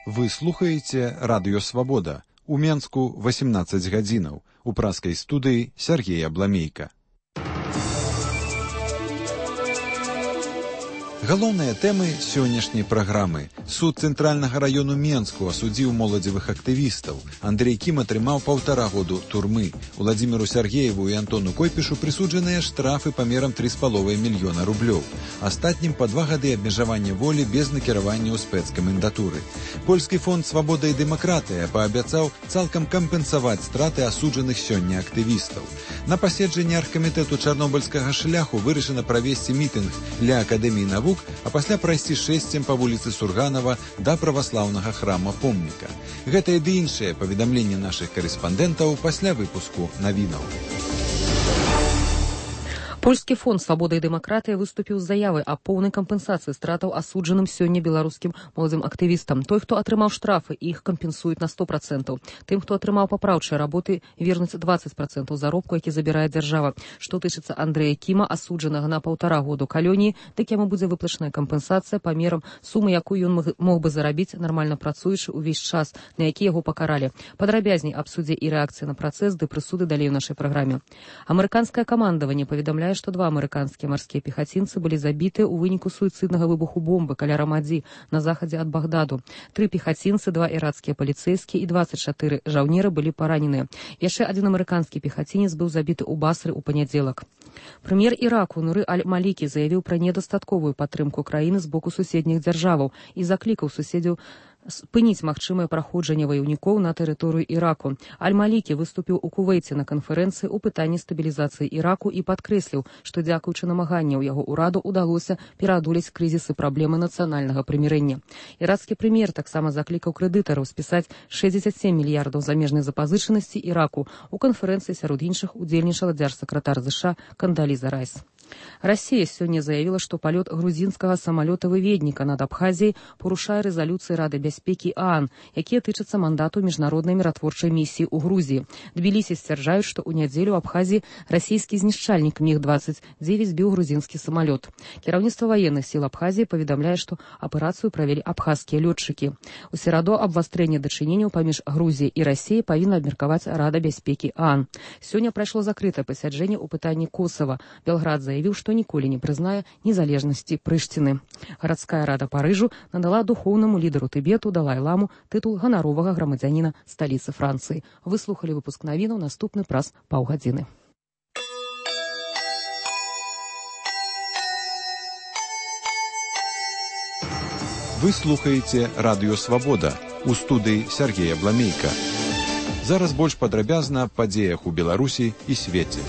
Вы слухаеце радыё Свабода. У Менску 18 гадзінаў. У праскай студыі Сергей Абламейка. Галоўныя тэмы сённяшняй праграмы. Суд Цэнтральнага раёну Менску асудзіў моладзевых актывістаў. Андрей Кім атрымаў 1,5 году турмы. Уладзіміру Сергееву і Антону Койпішу прысуджаныя штрафы памерам 3,5 мільёна рублёў. Астатнім па 2 гады абмежавання волі без накіравання ў спецкамендатуры. Польскі фонд «Свабода і дэмакратыя» паабяцаў цалкам кампенсаваць страты асуджаных сёння актывістаў. На паседжанні аргкамітэту чарнобыльскага шляху вырашана правесці мітынг ля Акадэміі навук, а пасля прайсці шэсцем па вуліцы Сурганова да праваслаўнага храма-помніка. Гэтае ды іншае паведамленне нашых карэспандэнтаў пасля выпуску навінаў. Польскі фонд «Свабода і дэмакратыя» выступіў з заявай аб поўнай кампенсацыі стратаў асуджаным сёння беларускім моладзевым актывістам. Той, хто атрымаў штрафы, іх кампенсуюць на 100%. Тым, хто атрымаў папраўчыя работы, вернуць 20% заробку, які забірае дзяржава. Што тычыцца Андрэя Кіма, асуджанага на 1,5 году калоніі, дык яму будзе выплачаная кампенсацыя памерам сумы, якую ён мог бы зарабіць, нармальна працуючы ўвесь час, на які яго пакаралі. Падрабязней аб судзе і рэакцыі на працэс ды прысуды далей у нашай праграме. Амерыканскае камандаванне паведамляе, што 2 амерыканскія марскія пехацінцы былі забіты ў выніку суіцыднага выбуху бомбы каля Рамадзі на захадзе ад Багдаду. 3 пехацінцы, 2 ірацкія паліцэйскія і 24 жаўнеры былі параненыя. Яшчэ 1 амерыканскі пехацінец быў забіты ў Басры ў панядзелак. Прэм'ер Іраку Нуры Аль-Малікі заявіў пра недастатковую падтрымку краіны з боку суседніх дзяржаваў і заклікаў суседзяў спыніць магчымае праходжанне ваяўнікоў на тэрыторыю Іраку. Аль-Малікі выступіў у Кувейце на канферэнцыі ў пытанні стабілізацыі Іраку і падкрэсліў, што дзякуючы намаганняў яго ўраду удалося пераадолець крызісы праблемы нацыянальнага прымірэння. Ірацкі прэм'ер таксама заклікаў крэдытараў спісаць 67 мільярдаў замежнай запазычанасці Іраку. У канферэнцыі сярод іншых удзельнічала дзяржсакратар ЗША Кандаліза Райс. Расія сёння заявіла, што палёт грузінскага самалёта-выведніка над Абхазіяй парушае рэзалюцыі Рады бяспекі ААН, якія тычацца мандату міжнароднай міратворчай місіі ў Грузіі. Тбілісі сцвярджаюць, што ў нядзелю ў Абхазіі расійскі знішчальнік МіГ-29 збіў грузінскі самалёт. Кіраўніцтва ваенных сіл Абхазіі паведамляе, што аперацыю правялі абхазскія лётчыкі. У сераду абвастрэнне дачыненняў паміж Грузіяй і Расіяй павінна абмеркаваць Рада бяспекі ААН. Сёння прайшло закрытае пасяджэнне ў пытанні Косава. Белград заявіў, што ніколі не прызнае незалежнасці Прыштыны. Гарадская рада Парыжу надала духоўнаму лідару Тыбету Далай-ламу тытул ганаровага грамадзяніна сталіцы Францыі. Выслухалі выпуск навінаў, наступны праз паўгадзіны. Вы слухаеце радыё Свабода. У студыі Сергей Абламейка. Зараз больш падрабязна аб падзеях у Беларусі і свеце.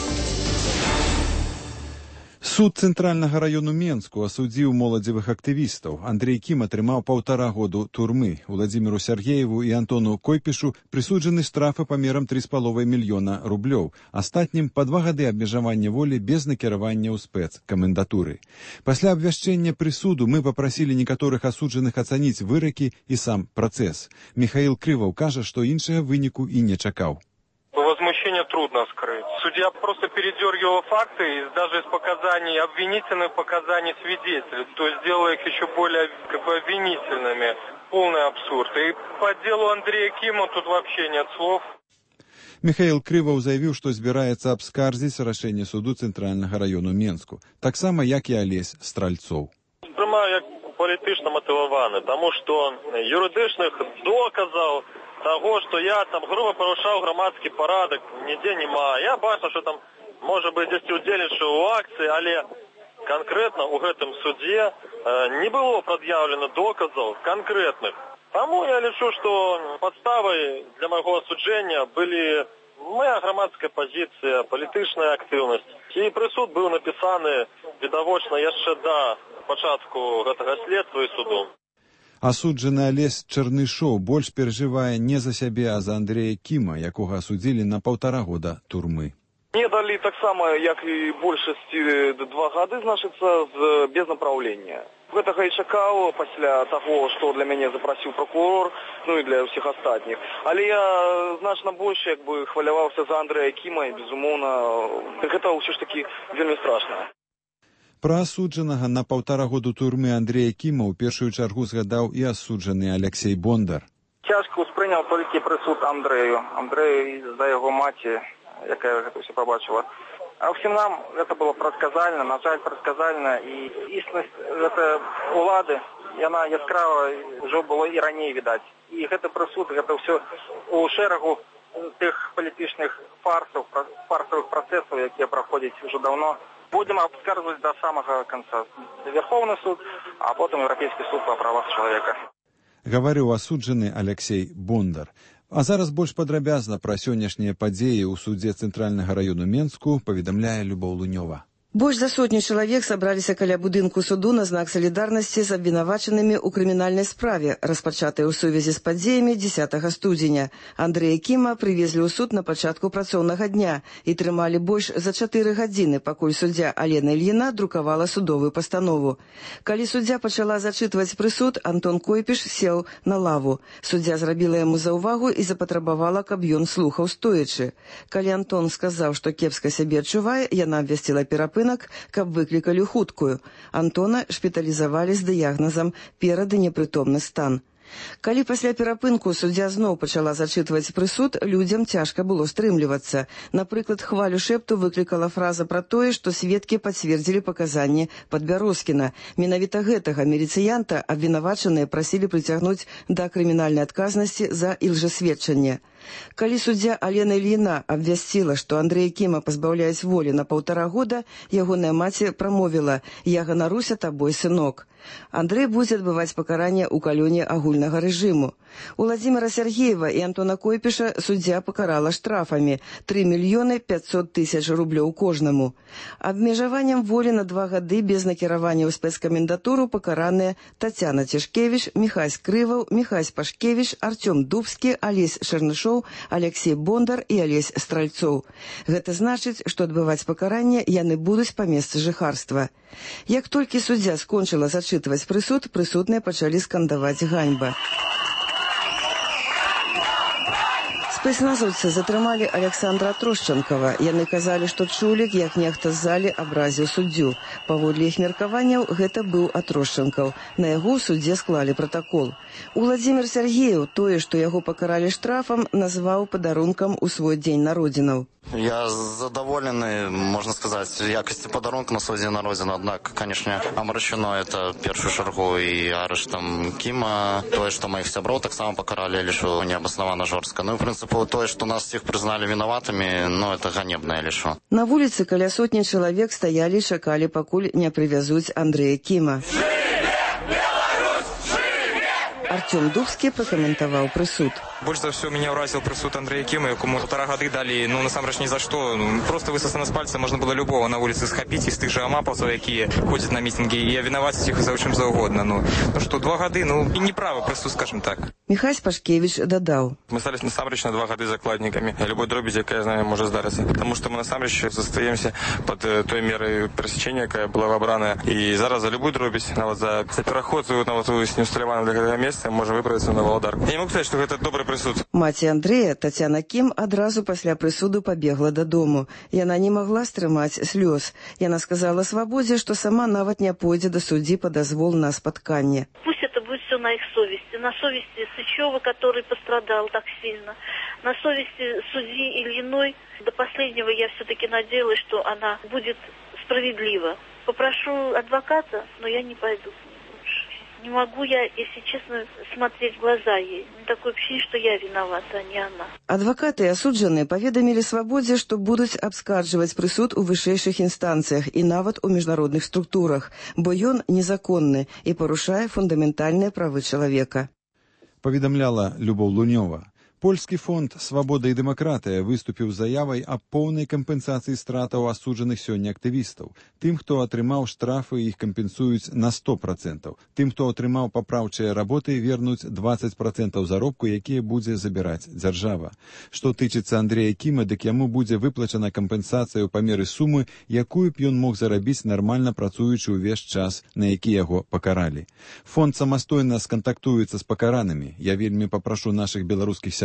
Суд Цэнтральнага раёну Менску асудзіў моладзевых актывістаў. Андрей Кім атрымаў 1,5 году турмы. Уладзіміру Сергееву і Антону Койпішу прысуджаны штрафы памерам 3,5 мільёна рублёў. Астатнім па 2 гады абмежавання волі без накіравання ў спецкамендатуры. Пасля абвяшчэння прысуду мы папрасілі некаторых асуджаных ацаніць выракі і сам працэс. Михаил Крываў кажа, што іншага выніку і не чакаў. Возмущение трудно скрыть. Судья просто передергивал факты, даже из показаний обвинительных показаний свидетелей, то есть сделал их еще более обвинительными. Полный абсурд. И по делу Андрея Кима тут вообще нет слов. Михаил Крываў заявіў, што збіраецца абскардзіць рашэнне суду Цэнтральнага раёну Менску, таксама як і Алесь Стральцоў. Спрымаю як палітычна матываваны, таму што юрыдычных доказаў того, что я там грубо порушал громадский порядок, нигде нема. Я бачу, что там, может быть, здесь удзельнічаў у акции, але конкретно у гэтым суде не было предъявлено доказов конкретных. Тому я лічу, что подставой для моего осуджения были моя громадская позиция, палітычная актыўнасць. І прысуд быў напісаны відавочна яшчэ да пачатку гэтага следства і суду. Асуджаны Алесь Чарнышоў больш перажывае не за сябе, а за Андрэя Кіма, якога асудзілі на 1,5 года турмы. Мне далі таксама, як і большасці, 2 гады, значыцца, без направлення. Гэтага і чакаў пасля таго, што для мяне запрасіў прокурор, ну і для ўсіх астатніх. Але я значна больш хваляваўся за Андрэя Кіма і, безумоўна, гэта ўсё ж такі вельмі страшна. Пра асуджанага на 1,5 году турмы Андрея Кіма ў першую чаргу згадаў і асуджаны Алексей Бондар. Цяжка ўспрыняў толькі прысуд Андрэю за яго маці, якая гэта ўсё пабачыла. А ўсім нам гэта было прадказальна, на жаль, прадказальна, і існасць гэта улады, яна яскрава ўжо было і раней відаць. І гэты прысуд, гэта ўсё у шэрагу тых палітычных фарсавых працэсаў, якія праходзяць ўжо даўно. Будем абскарджваць до самага канца. Верховны суд, а потым Еўрапейскі суд па правах чалавека. Гаварыў асуджаны Алексей Бондар. А зараз больш падрабязна пра сённяшнія падзеі ў судзе Цэнтральнага раёну Менску паведамляе Любоў Лунёва. Больш за сотню чалавек сабраліся каля будынку суду на знак салідарнасці з абвінавачанымі ў крымінальнай справе, распачатай у сувязі з падзеямі 10 студзеня. Андрэя Кіма прывезлі ў суд на пачатку працоўнага дня і трымалі больш за 4 гадзіны, пакуль суддзя Алена Ільіна друкавала судовую пастанову. Калі суддзя пачала зачытваць прысуд, Антон Койпіш сеў на лаву. Суддзя зрабіла яму заўвагу і запатрабавала, каб ён слухаў стоячы. Калі Антон сказаў, што кепска сябе адчувае, яна абвясціла перапынак, каб выклікалі хуткую. Антона шпіталізавалі з дыягназам перад- і непрытомны стан. Калі пасля перапынку суддзя зноў пачала зачытваць прысуд, людзям цяжка было стрымлівацца. Напрыклад, хвалю шэпту выклікала фраза пра тое, што сведкі пацвердзілі паказанні Падбярозкіна. Менавіта гэтага міліцыянта абвінавачаныя прасілі прыцягнуць да крымінальнай адказнасці за ілжэсведчанне. Калі суддзя Алена Ільіна абвясціла, што Андрэя Кіма пазбаўляюць волі на 1,5 года, ягоная маці прамовіла: «Я ганаруся табой, сынок». Андрэй будзе адбываць пакаранне ў калоне агульнага рэжыму. Уладзіміра Сяргеева і Антона Койпіша суддзя пакарала штрафамі 3 500 000 рублёў кожнаму. Абмежаваннем волі на 2 гады без накіравання ў спецкамендатуру пакараныя Тацяна Цішкевіч, Міхась Крываў, Міхась Пашкевіч, Артём Дубскі, Алесь Шарнышоў, Алексей Бондар і Алесь Стральцоў. Гэта значыць, што адбываць пакаранне яны будуць па месцы жыхарства. Як толькі суддзя скончыла зачытваць прысуд, прысутныя пачалі скандаваць ганьба. Спецназаўцы затрымалі Александра Трошчанкова. Яны казалі, што чулі, як нехта з залі абразіў суддзю. Паводле іх меркаванняў, гэта быў Атрошчанкаў. На яго ў суддзе склалі пратакол. Уладзімір Сяргеев тое, што яго пакаралі штрафам, назваў падарункам у свой дзень народзінаў. Я задоволенный, можно сказать, якости подарунка на свой день народзінаў. Однако, конечно, омрачено это першую чаргу и арештом Кима. То, что моих сяброў таксама пакаралі, лишу необоснованно жорстка. Ну, в принципе, то, что нас всех признали виноватыми, ну, это ганебное лишу. На вуліцы каля сотні чалавек стаялі і чакалі, пакуль не прывязуць Андрэя Кіма. Артём Дубскі пракаментаваў прысуд. Больш за ўсё меня ўразіў прысуд Андрэя Кіма, якому 1,5 гады далі, насамрэч ні за што. Просто высасана з пальца можна было любого на вуліцы схапіць з тых жа амапаўцаў, якія ходзяць на мітынгі, і авінаваціць іх за чым заўгодна. Ну што, 2 гады, і неправы прысуд, скажем так. Міхась Пашкевіч дадаў. Мы стали насамрэч на 2 гады закладнікамі любой дробязі, якая, знаю, можа здарыцца. Таму што мы насамрэч застаемся пад той мерай пресечення, якая была выбраная. І зараз за любую дробязь, нават за пераход, нават неусталяваным для гэтага месца, можа выправіцца на Валадарку. Я не могу сказаць, што гэта добры прысуд. Маці Андрэя, Тацяна Кім, адразу пасля прысуду пабегла дадому. Яна не магла стрымаць слёз. Яна сказала свабодзе, што сама нават не пойдзе да суддзі па дазвол на спатканне. Пусть это будет все на их совести. На совести Сычева, который пострадал так сильно. На совести судьи Ильиной. До последнего я все-таки надеялась, что она будет справедлива. Попрошу адвоката, но я не пойду. Не могу я, если честно, смотреть в глаза ей. Такое ощущение, что я виновата, а не она. Адвакаты і асуджаныя паведамілі свабодзе, што будуць абскарджваць прысуд у вышэйшых інстанцыях і нават у міжнародных структурах, бо ён незаконны і парушае фундаментальныя правы чалавека. Паведамляла Любоў Лунёва. Польскі фонд «Свабода і дэмакратыя» выступіў з заявай аб поўнай кампенсацыі стратаў асуджаных сёння актывістаў. Тым, хто атрымаў штрафы, іх кампенсуюць на 100%. Тым, хто атрымаў папраўчыя работы, вернуць 20% заробку, якія будзе забіраць дзяржава. Што тычыцца Андрэя Кіма, дык яму будзе выплачана кампенсацыя ў памеры сумы, якую б ён мог зарабіць нармальна працуючы ўвесь час, на які яго пакаралі. Фонд самастойна скантактуецца з пакаранымі. Я вельмі папрашу нашых беларускіх сяброў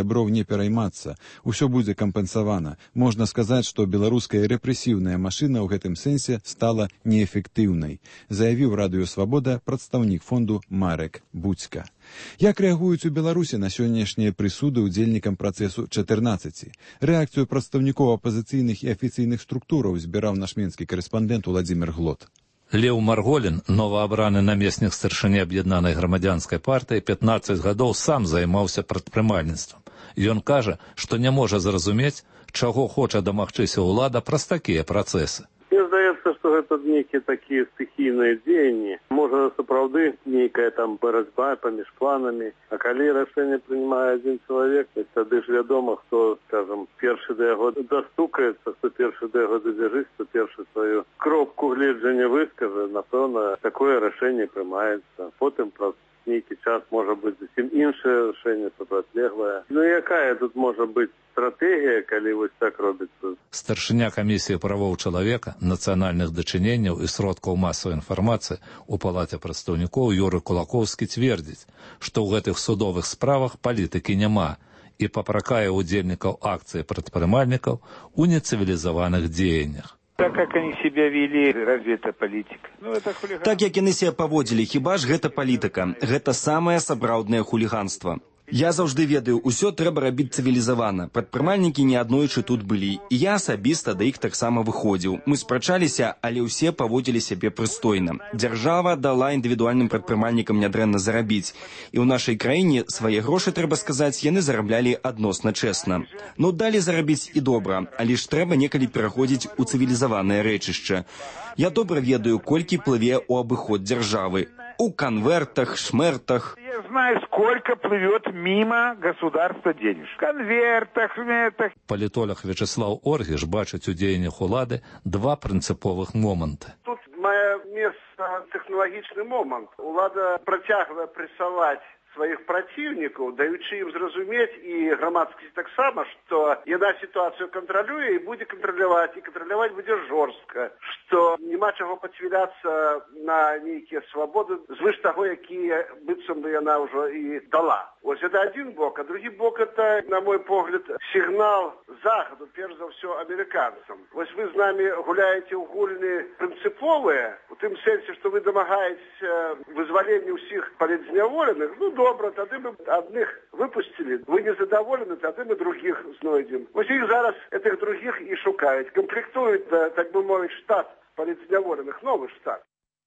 сяброў не пераймацца. Усё будзе кампенсавана. Можна сказаць, што беларуская рэпрэсіўная машына ў гэтым сэнсе стала неэфектыўнай, заявіў Радыё Свабода прадстаўнік фонду Марек Буцька. Як рэагуюць у Беларусі на сённяшнія прысуды ўдзельнікам працэсу 14? Рэакцыю прадстаўнікоў апазіцыйных і афіцыйных структураў збіраў наш менскі корэспандэнт Уладзімір Глот. Леў Марголін, новаабраны намеснік старшыні аб'яднанай грамадзянскай партыі, 15 гадоў сам займаўся прадпрымальніцтвам. Ён кажа, што не можа зразумець, чаго хоча дамагчыся ўлада праз такія працэсы. Мне здаецца, што гэта нейкія такія стыхійныя дзеянні. Можа, сапраўды нейкая там барацьба паміж планамі. А калі рашэнне прымае адзін чалавек, тады ж вядома, хто, скажам, першы да яго дастукаецца, хто першы да яго дабяжыць, хто першы сваю кропку гледжання выскажа. Напэўна, такое рашэнне прымаецца. Потым праз нейкі час можа быць зусім іншае рашэнне, супрацьлеглае. Ну якая тут можа быць стратэгія, калі вось так робіцца? Старшыня камісіі правоў чалавека, нацыянальных дачыненняў і сродкаў масавай інфармацыі у палаце прадстаўнікоў Юрый Кулакоўскі цвердзіць, што ў гэтых судовых справах палітыкі няма і папракае ўдзельнікаў акцыі прадпрымальнікаў у нецывілізаваных дзеяннях. Так, как они себя вели, разве это политика? Это хулиганство. Так, як яны себя паводзілі, хіба ж гэта палітыка? Гэта самае сапраўднае хуліганства. Я заўжды ведаю, усё трэба рабіць цывілізавана. Прадпрымальнікі неаднойчы тут былі. І я асабіста да іх таксама выходзіў. Мы спрачаліся, але ўсе паводзілі сябе прыстойна. Дзяржава дала індывідуальным прадпрымальнікам нядрэнна зарабіць. І ў нашай краіне свае грошы, трэба сказаць, яны зараблялі адносна чэсна. Ну, далі зарабіць і добра, але ж трэба некалі пераходзіць у цывілізаванае рэчышча. Я добра ведаю, колькі плыве ў абыход дзяржавы. У конвертах, шмертах. Я знаю, сколько плывет мимо государства денег. В конвертах, шмертах. Палітолог Вячеслав Оргіш бачыць у дзеяннях улады два прынцыповых моманты. Тут мае месца тэхналагічны момант. Улада працягвае прэсаваць сваіх праціўнікаў, даючы ім зразумець і грамадскасці таксама, што яна сітуацыю кантралюе і будзе кантраляваць, і кантраляваць будзе жорстка, што няма чаго пацвіляцца на нейкія свабоды звыш таго, якія быццам бы яна ўжо і дала. Ось это адзін бок, а другі бок это, на мой погляд, сігнал захаду, перш за ўсё амерыканцам. Вось вы з намі гуляеце ў гульні прынцыповыя, у тым сэнсе, што вы дамагаецеся вызвалення ўсіх палітзняволеных, ну добра, тады мы адных выпусцілі. Вы незадаволены, тады мы другіх знойдзем. Вось іх зараз этих другіх і шукаюць. Камплектуюць, так бы мовіць, штат палітзняволеных, новы штат.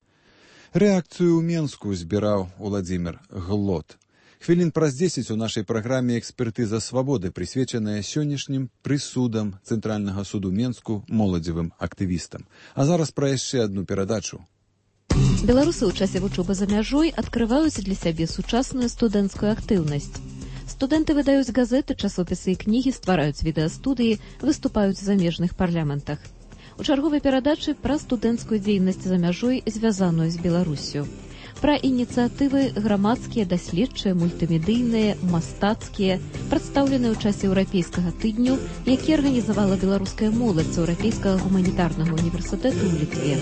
Рэакцыю ў Менску збіраў Уладзімір Глот. Хвілін праз 10 у нашай праграме «Экспертыза свабоды», прысвечаная сённяшнім прысудам Цэнтральнага суду Менску моладзевым актывістам. А зараз пра яшчэ адну перадачу. Беларусы ў часе вучобы за мяжой адкрываюць для сябе сучасную студэнцкую актыўнасць. Студэнты выдаюць газеты, часопісы і кнігі, ствараюць відэастудыі, выступаюць у замежных парламентах. У чарговай перадачы пра студэнцкую дзейнасць за мяжой, звязаную з Беларусю. Пра ініцыятывы грамадскія, даследчыя, мультымедыйныя, мастацкія, прадстаўленыя ў часе еўрапейскага тыдню, які арганізавала беларуская моладзь Еўрапейскага гуманітарнага універсітэту ў Літве.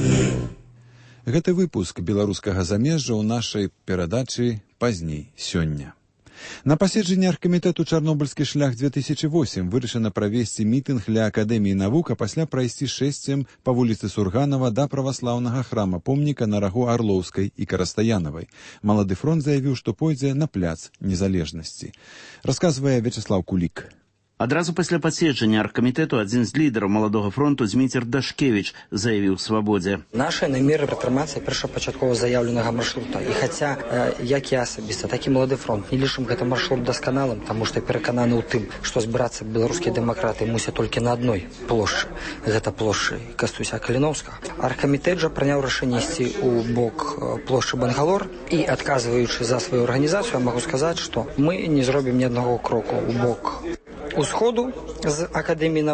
Гэты выпуск беларускага замежжа ў нашай перадачы пазней сёння. На паседжанні аргкамітэту «Чарнобыльскі шлях-2008» вырашана правесці мітынг ля Акадэміі навук, а пасля прайсці шэсцем па вуліцы Сурганова да праваслаўнага храма-помніка на рагу Арлоўскай і Карастаянавай. Малады фронт заявіў, што пойдзе на пляц незалежнасці. Расказвае Вячеслав Кулік. Адразу пасля паседжання аргкамітэту адзін з лідараў маладога фронту Дзміцер Дашкевіч заявіў свабодзе. Наша намеры прытрымацца першапачаткова заяўленага маршрута. І хаця, як я асабіста, так і малады фронт не лічым гэты маршрут дасканалым, таму што перакананы ў тым, што збірацца беларускія дэмакраты мусяць толькі на адной плошчы. Гэта плошчы Кастуся Каліноўскага. Аргкамітэт жа прыняў рашэнне ісці ў бок плошчы Бангалор і, адказваючы за сваю арганізацыю, я магу сказаць, што мы не зробім ні аднаго кроку ў бок усходу з Акадэміі навук.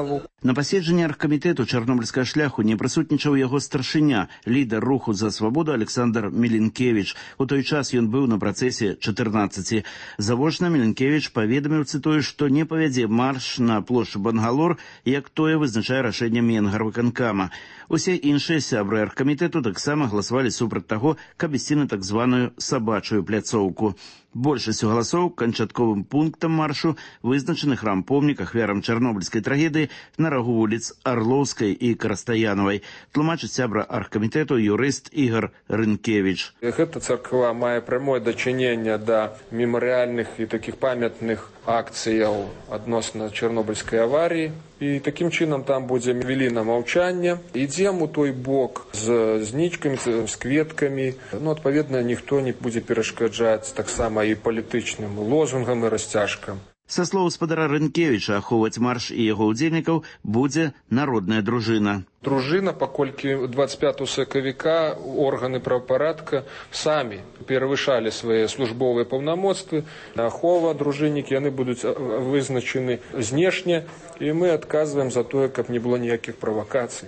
На паседжанні аргкамітэту чарнобыльскага шляху не прысутнічаў яго старшыня, лідар руху за свабоду Александр Міленкевіч. У той час ён быў на працэсе 14. Завочна Міленкевіч паведаміў, цытую, што не павядзе марш на плошчу Бангалор, як тое вызначае рашэнне Менгарвыканкама. Усе іншыя сябры аргкамітэту таксама галасавалі супраць таго, каб ісці на так званую сабачую пляцоўку. Большасцю галасоў канчатковым пунктам маршу вызначаны храм-помнік ахвярам чарнобыльскай трагедыі на рагу вуліц Арлоўскай і Карастаянавай, тлумачыць сябра аргкамітэту юрыст Ігор Рынкевіч. Гэта царква мае прамое дачыненне да мемарыяльных і такіх памятных акцыяў адносна чарнобыльскай аварыі. І такім чынам там будзе хвіліна маўчання. Ідзем у той бок з знічкамі, з кветкамі. Адпаведна, ніхто не будзе перашкаджаць таксама і палітычным лозунгам і расцяжкам. Са слоў спадара Рынкевіча, ахоўваць марш і яго ўдзельнікаў будзе народная дружына. Дружына, паколькі 25 сакавіка органы правапарадка самі перавышалі свае службовыя паўнамоцтвы. Ахова, дружыннікі, яны будуць вызначаны знешне, і мы адказваем за тое, каб не было ніякіх правакацый.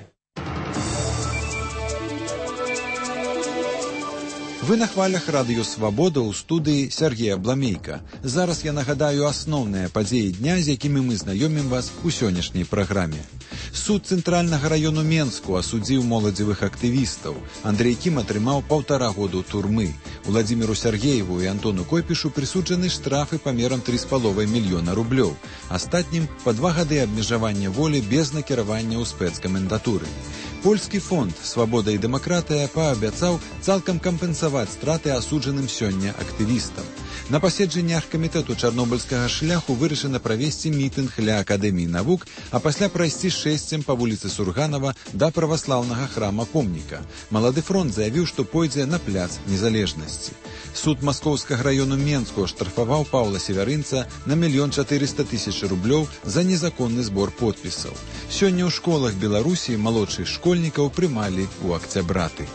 Вы на хвалях радыё «Свабода» ў студыі Сергея Бламейка. Зараз я нагадаю асноўныя падзеі дня, з якімі мы знаёмім вас у сённяшняй праграме. Суд Цэнтральнага раёну Менску асудзіў моладзевых актывістаў. Андрей Кім атрымаў 1,5 году турмы. Уладзіміру Сяргееву і Антону Койпішу прысуджаны штрафы памерам 3,5 мільёна рублёў. Астатнім па 2 гады абмежавання волі без накіравання ў спецкамендатуры. Польскі фонд «Свабода і дэмакратыя» паабяцаў цалкам кампенсаваць страты асуджаным сёння актывістам. На паседжанні аргкамітэту чарнобыльскага шляху вырашана правесці мітынг ля Акадэміі навук, а пасля прайсці шэсцем па вуліцы Сурганова да праваслаўнага храма-помніка. Малады фронт заявіў, што пойдзе на пляц незалежнасці. Суд Маскоўскага раёну Менску аштрафаваў Паўла Севярынца на 1 400 000 рублёў за незаконны збор подпісаў. Сёння ў школах Беларусі малодшых школьнікаў прымалі ў акцябраты.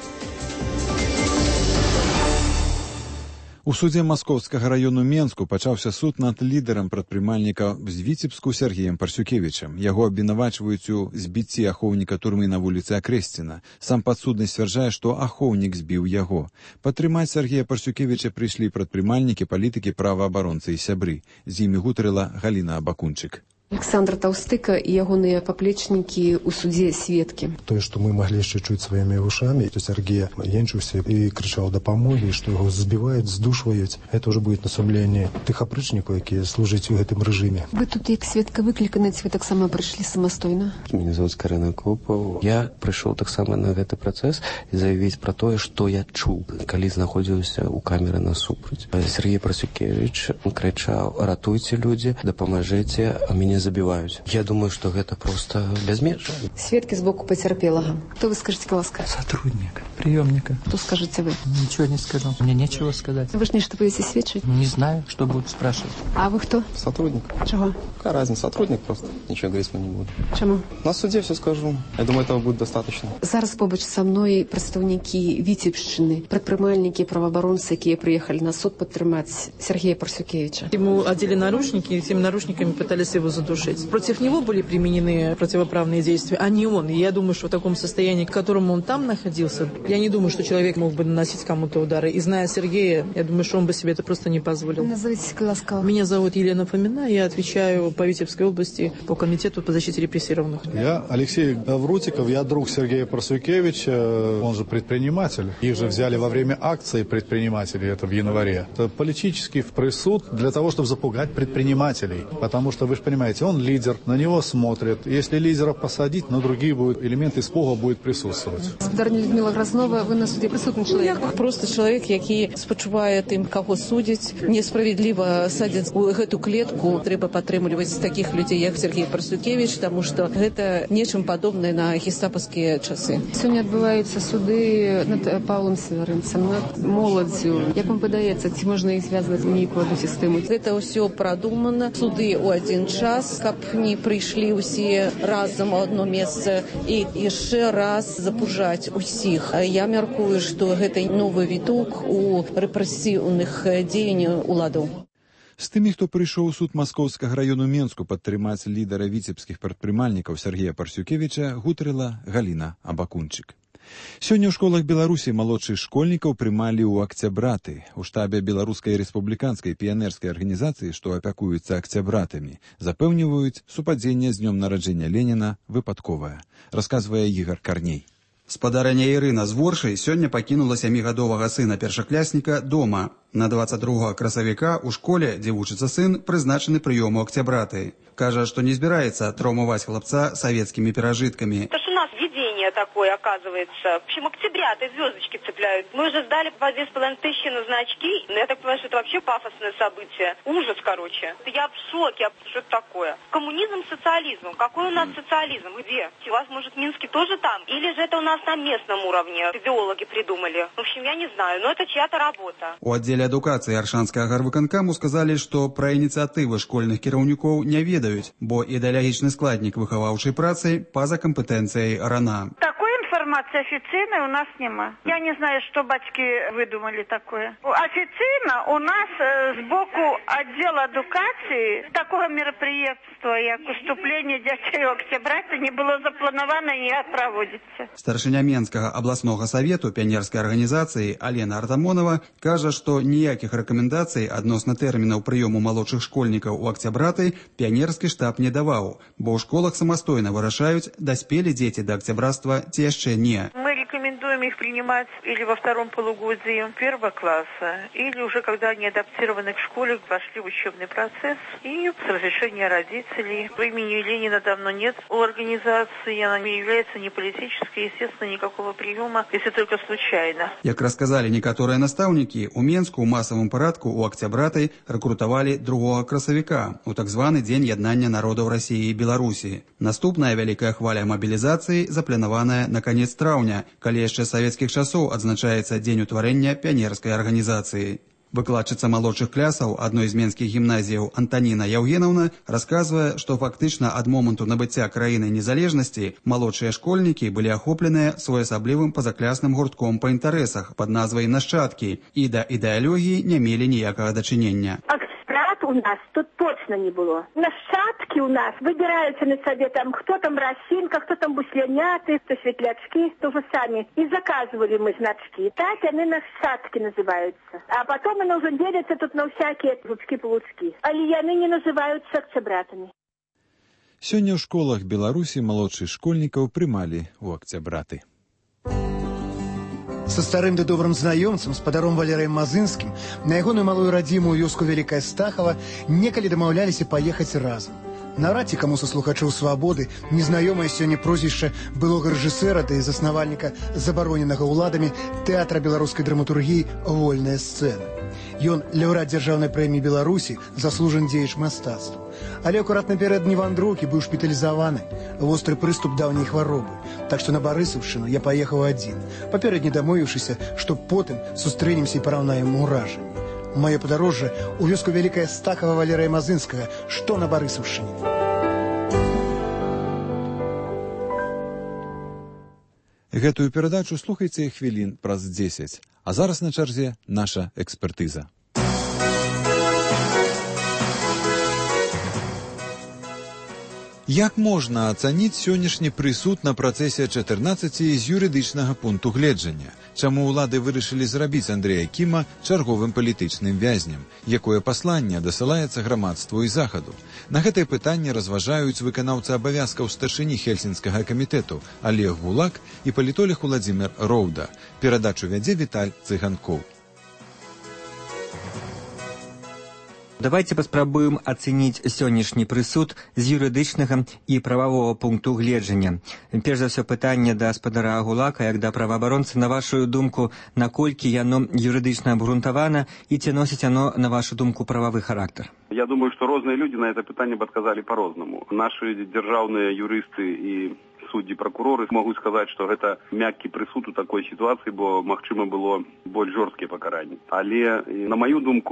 У судзе Маскоўскага раёну Менску пачаўся суд над лідарам прадпрымальніка з Віцебску Сергеем Парсюкевічам. Яго абвінавачваюць у збіцці ахоўніка турмы на вуліцы Акрэсціна. Сам падсудны сцвярджае, што ахоўнік збіў яго. Падтрымаць Сергея Парсюкевіча прыйшлі прадпрымальнікі, палітыкі, праваабаронцы і сябры. З імі гутарыла Галіна Абакунчык. Александр Таўстыка и ягоныя поплечники у суде сведки. То, что мы могли еще чуть своими ушами, то Сергей енчился и кричал «допомоги», что его сбивают, сдушивают. Это уже будет на сумлении тых опричников, которые служат в этом режиме. Вы тут как сведка выкликаны, вы так само пришли самостойно? Меня зовут Карина Копов. Я пришел так само на этот процесс и заявить про то, что я чул, когда находился у камеры насупраць. Сергей Парсюкевич кричал «ратуйте, люди, допоможите, а меня забивают». Я думаю, что это просто безмежно. Сведки сбоку потерпелого. Кто вы скажете, ласка? Сотрудник, приемника. Что скажете вы? Ничего не скажу. Мне нечего сказать. Вы же не что будете сведчить? Не знаю, что будут спрашивать. А вы кто? Сотрудник. Чего? Какая разница? Сотрудник просто. Ничего говорить мы не буду. Чему? На суде все скажу. Я думаю, этого будет достаточно. Зараз побач со мной представники Витебщины, предпринимальники, правооборонцы, которые приехали на суд подтримать Сергея Парсюкевича. Ему одели наручники, и этими наручниками пытались его задушить. Против него были применены противоправные действия, а не он. И я думаю, что в таком состоянии, в котором он там находился, я не думаю, что человек мог бы наносить кому-то удары. И зная Сергея, я думаю, что он бы себе это просто не позволил. Назовитесь ласково. Меня зовут Елена Фомина, я отвечаю по Витебской области по комитету по защите репрессированных. Я Алексей Врутиков, я друг Сергея Парсюкевича, он же предприниматель. Их же взяли во время акции предпринимателей, это в январе. Это политический присуд для того, чтобы запугать предпринимателей. Потому что, вы же понимаете, он лидер, на него смотрят. Если лидера посадить, но другие будут, элементы испуга будут присутствовать. Господарня Людмила Грознова, вы на суде присутний чоловік? Я просто чоловік, який спочуває тим, кого судять. Несправедливо садять у эту клетку. Треба підтримувати таких людей, як Сергій Парсюкевич, тому що це нічим подобне на гестаповські часи. Сьогодні відбуваються суди над Павлом Северинцем, над молоддю. Як вам подається, чи можна їх зв'язувати в ніяку одну систему? Це все продумано. Суди у один час, каб не прийшли усі разом у одно місце і ще раз запужати усіх. Я мяркую, що це новий віток у репресивних діянь уладу. З тымі, хто прыйшоў у суд Маскоўскага раёну Менску падтрымаць лідара віцебскіх прадпрымальнікаў Сергея Парсюкевіча, гутарыла Галіна Абакунчык. Сёння ў школах Беларусі малодшых школьнікаў прымалі ў акцябраты. У штабе Беларускай рэспубліканскай піянерскай арганізацыі, што апякуюцца акцябратамі, запэўніваюць, супадзенне з днём нараджэння Леніна выпадковае, расказвае Ігар Карней. Спадарыня Ірына з Воршай сёння пакінула 7гадовага сына першаклясніка дома. На 22 красавіка ў школе, дзе вучыцца сын, прызначаны прыём у акцябраты. Кажа, што не збіраецца траўмаваць хлапца савецкімі перажыткамі. Это ж у нас введение такое, оказывается. В общем, октябряты звездочки цепляют. Мы уже сдали по 2500 на значки. Я так понимаю, что это вообще пафосное событие. Ужас, короче. Я в шоке. Что это такое? Коммунизм с социализмом. Какой у нас социализм? Где? У вас, может, Минске тоже там? Или же это у нас на местном уровне идеологи придумали? В общем, я не знаю, но это чья-то работа. У аддзеле адукацыі Аршанскага гарвыканкаму сказалі, што пра ініцыятывы школьных кіраўнікоў не ведаюць, бо ідэалагічны складнік выхаваўчай працы па-за кампетэнцыяй РАНА. Информации официальной у нас нема. Я не знаю, что батьки выдумали такое. Официально у нас сбоку отдела адукации такого мероприятия, як уступление детей в октябрате, не было заплановано и не проводится. Старшыня Менскага абласнога савету піянерскай арганізацыі Алена Артамонова кажа, што ніякіх рэкамендацый адносна тэрмінаў прыёму малодшых школьнікаў у акцябраты піянерскі штаб не даваў, бо ў школах самастойна вырашаюць, даспелі дзеці да акцябрацтва ці яшчэ не. Мы рекомендуем их принимать или во втором полугодии первого класса, или уже когда они адаптированы к школе, вошли в учебный процесс и с разрешения родителей. По имени Ленина давно нет у организации, она не является не политической, естественно, никакого приема, если только случайно. Як рассказали некоторые наставники, у Менску ў масавым парадку у акцябраты рэкрутавалі 2 красавіка у так званы Дзень яднання народаў Расіі і Беларусі. Наступная вялікая хваля мабілізацыі запланаваная на канец траўня, калі яшчэ савецкіх часоў адзначаецца дзень утварэння піянерскай арганізацыі. Выкладчыца малодшых клясаў адной з менскіх гімназіяў Антаніна Яўгенаўна расказвае, што фактычна ад моманту набыцця краіны незалежнасці малодшыя школьнікі былі ахопленыя своеасаблівым пазаклясным гуртком па інтарэсах пад назвай «Нашчадкі» і да ідэалогіі не мелі ніякага дачынення. У нас тут точно не было. Нащадки у нас выбираются на себе там, кто там росинка, кто там бусляняты, кто светлячки, то же сами. И заказывали мы значки. Так они нащадки называются. А потом они уже делятся тут на всякие жучки-получки. А они не называются акцябратами. Сёння ў школах Беларусі малодшых школьнікаў прымалі ў акцябраты. Со старым да добрым знаёмцам, спадаром Валераем Мазынскім, на ягоную малую радзімую вёску Вялікая Стахава некалі дамаўляліся паехаць разам. Наўрад ці каму са слухачоў свабоды незнаёмае сёння прозвішча былога рэжысэра ды заснавальніка забароненага ўладамі тэатра беларускай драматургіі «Вольная сцэна». Ён лаўрэат дзяржаўнай прэміі Беларусі, заслужаны дзеяч мастацтва. Але акурат напярэдадні вандроўкі быў шпіталізаваны, востры прыступ даўняй хваробы. Так што на Барысаўшчыну я паехаў адзін, папярэдне дамовіўшыся, што потым сустрэнемся і параўнаем уражанні. Маё падарожжа ў вёску Вялікая Стахава Валерая Мазынскага, што на Барысаўшчыне. Гэтую перадачу слухайце хвілін праз 10. А зараз на чарзе наша экспертыза. Як можна ацаніць сённяшні прысуд на працэсе 14 з юрыдычнага пункту гледжання? Чаму ўлады вырашылі зрабіць Андрэя Кіма чарговым палітычным вязнем? Якое пасланне дасылаецца грамадству і захаду? На гэтае пытанне разважаюць выканаўцы абавязкаў старшыні Хельсінскага камітэту Олег Гулак і палітолог Уладзімір Роўда. Перадачу вядзе Віталь Цыганкоў. Давайте паспрабуем ацэніць сённяшні прысуд з юрыдычнага і прававога пункту гледжання. Перш за ўсё пытанне да спадара Гулака, як да праваабаронцы, на вашу думку, наколькі яно юрыдычна абгрунтавана і ці носіць яно, на вашу думку, прававы характар? Я думаю, что разные люди на это питание бы отказали по-разному. Наши державные юристы и судді, прокуроры могуць сказаць, што гэта мяккі прысуд у такой сітуацыі, бо магчыма было больш жорсткія пакаранні. Але, на маю думку,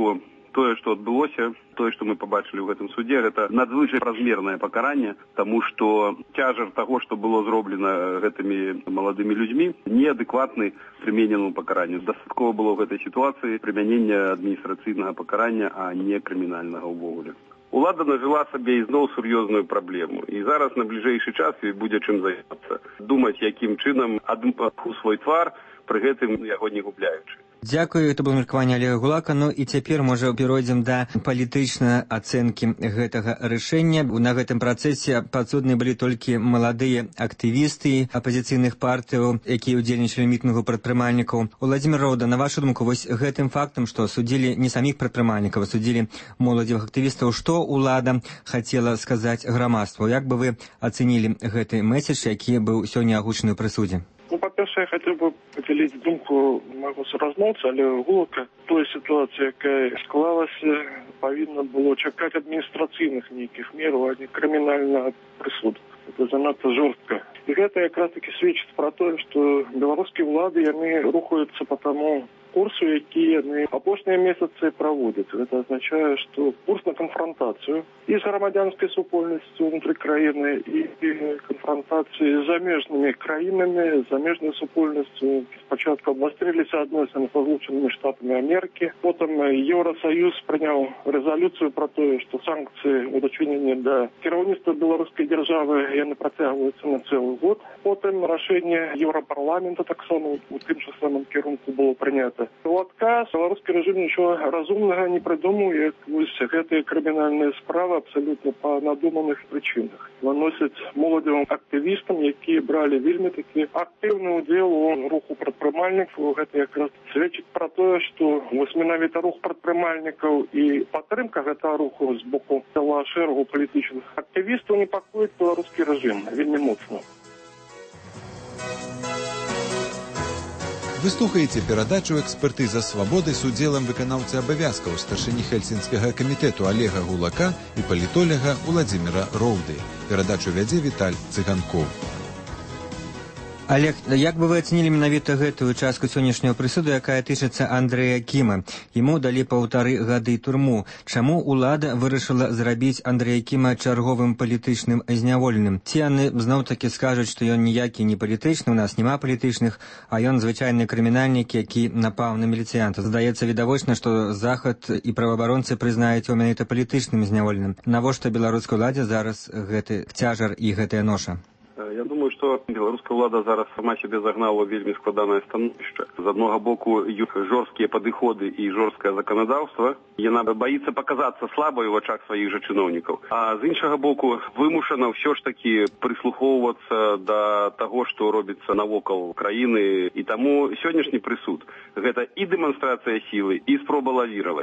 Тое, што адбылося, тое, што мы пабачылі ў гэтым судзе, гэта надзвычай размернае пакаранне, таму што цяжар таго, што было зроблена гэтымі маладымі людзьмі, неадэкватны прымененаму пакаранню. Дастаткова было ў гэтай сітуацыі прымянення адміністрацыйнага пакарання, а не крымінальнага ўвогуле. Улада нажыла сабе ізноў сур'ёзную праблему. І зараз на бліжэйшы час будзе чым займацца. Думаць, якім чынам адмыху свой твар, пры гэтым яго не губляючы. Дзякую, это было меркаванне Олега Гулака. Ну і цяпер, можа, перайдзем да палітычнай ацэнкі гэтага рашэння. На гэтым працэсе падсудныя былі толькі маладыя актывісты апазіцыйных партыяў, якія ўдзельнічалі ў мітынгу прадпрымальнікаў. Уладзімір Роўда, на вашу думку, вось гэтым фактам, што судзілі не саміх прадпрымальнікаў, а судзілі моладзевых актывістаў, што ўлада хацела сказаць грамадству? Як бы вы ацэнілі гэты месседж, які быў сёння агучаны ў прысудзе? Ну, по-перше, я хотел бы поделить думку моего соразмовца Олега Гулака. Той ситуации, якая склалася, повинно было чекать административных неких мер, а не криминального присуда. Это занадто жестко. И это как раз таки свидчит про то, что белорусские влады, они рухаются по тому курсу, які яны апошнія месяцы праводзяць. Гэта азначае, што курс на канфрантацыю і з грамадзянскай супольнасцю ўнутры краіны, і канфрантацыі з замежнымі краінамі, з замежнай супольнасцю. Спачатку абвастрыліся адносіны са Злучанымі Штатамі Амерыкі. Потым Еўрасаюз прыняў рэзалюцыю пра тое, што санкцыі ў дачыненні да кіраўніцтва беларускай дзяржавы яны працягваюцца на цэлы год. Потым рашэнне Еўрапарламента таксама у тым жа самым кірунку было прынята. У адказ беларускі рэжым нічого разумнага не прыдумаў, як вось гэтыя крымінальныя справы абсалютна па надуманых прычынах. Выносяць моладзевым актывістам, якія бралі вельмі такі актыўны ўдзел у руху прадпрымальнікаў. Гэта якраз сведчыць пра тое, што вось менавіта рух прадпрымальнікаў і падтрымка гэтага руху з боку цэлага шэрагу палітычных актывістаў непакоіць беларускі рэжым вельмі моцна. Вы слухаеце перадачу «Экспертыза свабоды» з удзелам выканаўцы абавязкаў старшыні Хельсінскага камітэту Олега Гулака і палітоляга Уладзіміра Роўды. Перадачу вядзе Віталь Цыганкоў. Олег, як бы вы ацэнілі менавіта гэтую частку сённяшняго прысуду, якая тычыцца Андрэя Кіма? Яму далі 1,5 гады турму. Чаму ўлада вырашыла зрабіць Андрэя Кіма чарговым палітычным зняволеным? Ці яны зноў-такі скажуць, што ён ніякі не палітычны, у нас няма палітычных, а ён звычайны крымінальнік, які напаў на міліцыянта. Здаецца відавочна, што Захад і праваабаронцы прызнаюць яго менавіта палітычным зняволеным. Навошта беларускай уладзе зараз гэты цяжар і гэтая ноша? Я думаю, што беларуская ўлада зараз сама сябе загнала вельмі складанае становішча. З аднога боку жорсткія падыходы і жорсткае заканадаўства. Яна баіцца паказацца слабай у вачах сваіх жа чыноўнікаў. А з іншага боку вымушана ўсё ж такі прыслухоўвацца да таго, што робіцца навокал краіны. І таму сённяшні прысуд гэта і дэманстрацыя сілы, і спроба лавіраваць.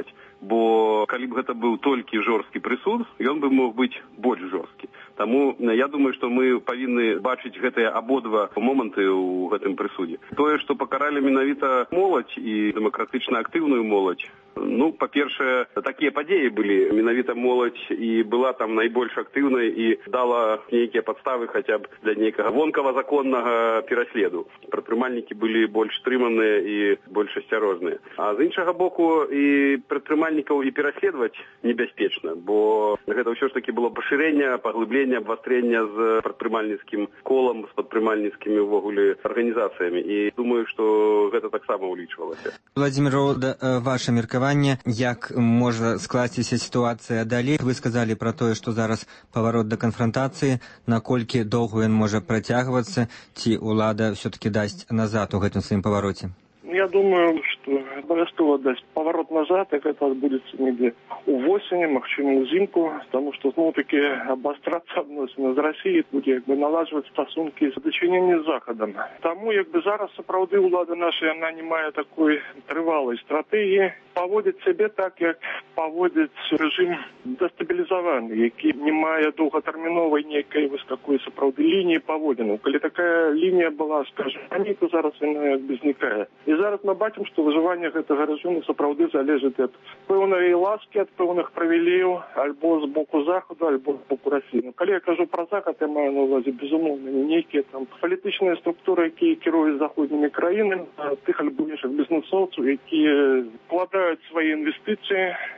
Бо калі б гэта быў толькі жорсткі прысуд, ён бы мог быць больш жорсткі. Таму я думаю, што мы павінны бачыць гэтыя абодва моманты ў гэтым прысудзе. Тое, што пакаралі менавіта моладзь і дэмакратычна актыўную моладзь, ну, па-першае, такія падзеі былі. Менавіта моладзь і была там найбольш актыўнай і дала нейкія падставы хаця б для нейкага вонкава законнага пераследу. Прадпрымальнікі былі больш стрыманыя і больш асцярожныя. А з іншага боку і прадпрымальнікаў і пераследаваць небяспечна, бо гэта ўсё ж такі было пашырэнне, паглыблення, абвастрэння з прадпрымальніцкім колам, з прадпрымальніцкімі ўвогуле арганізацыямі. І думаю, што гэта таксама ўлічвалася. Уладзімір Роўда, ваше меркаванне, як можа скласціся сітуацыя далей? Вы сказалі пра тое, што зараз паварот да канфрантацыі, наколькі доўга ён можа працягвацца, ці ўлада ўсё-такі дасць назад у гэтым сваім павароце? Я думаю, что обовязково дать поворот назад, и это отбудется негде у осени, максимум узимку, потому что, таки обостраться относины з Россией, будет налаживать стосунки с дочинением с Заходом. Тому, зараз сапраўды улада наша, она не мае такой тривалой стратегии, поводить себе так, як поводить режим дестабилизованный, який не мае долготерминовой некой такой сапраўды линии поводину. Коли такая линия была, скажем, то зараз она без никакая. І зараз мы бачым, што выжыванне гэтага рэжыму сапраўды залежыць ад пэўнай ласкі, ад пэўных правілеяў альбо з боку Захаду, альбо з боку Расіі. Калі я кажу пра Захад, я маю на ўвазе, безумоўна, не нейкія там палітычныя структуры, якія кіруюць заходнімі краінамі, тых альбо іншых бізнесоўцаў, якія вкладаюць свае інвестыцыі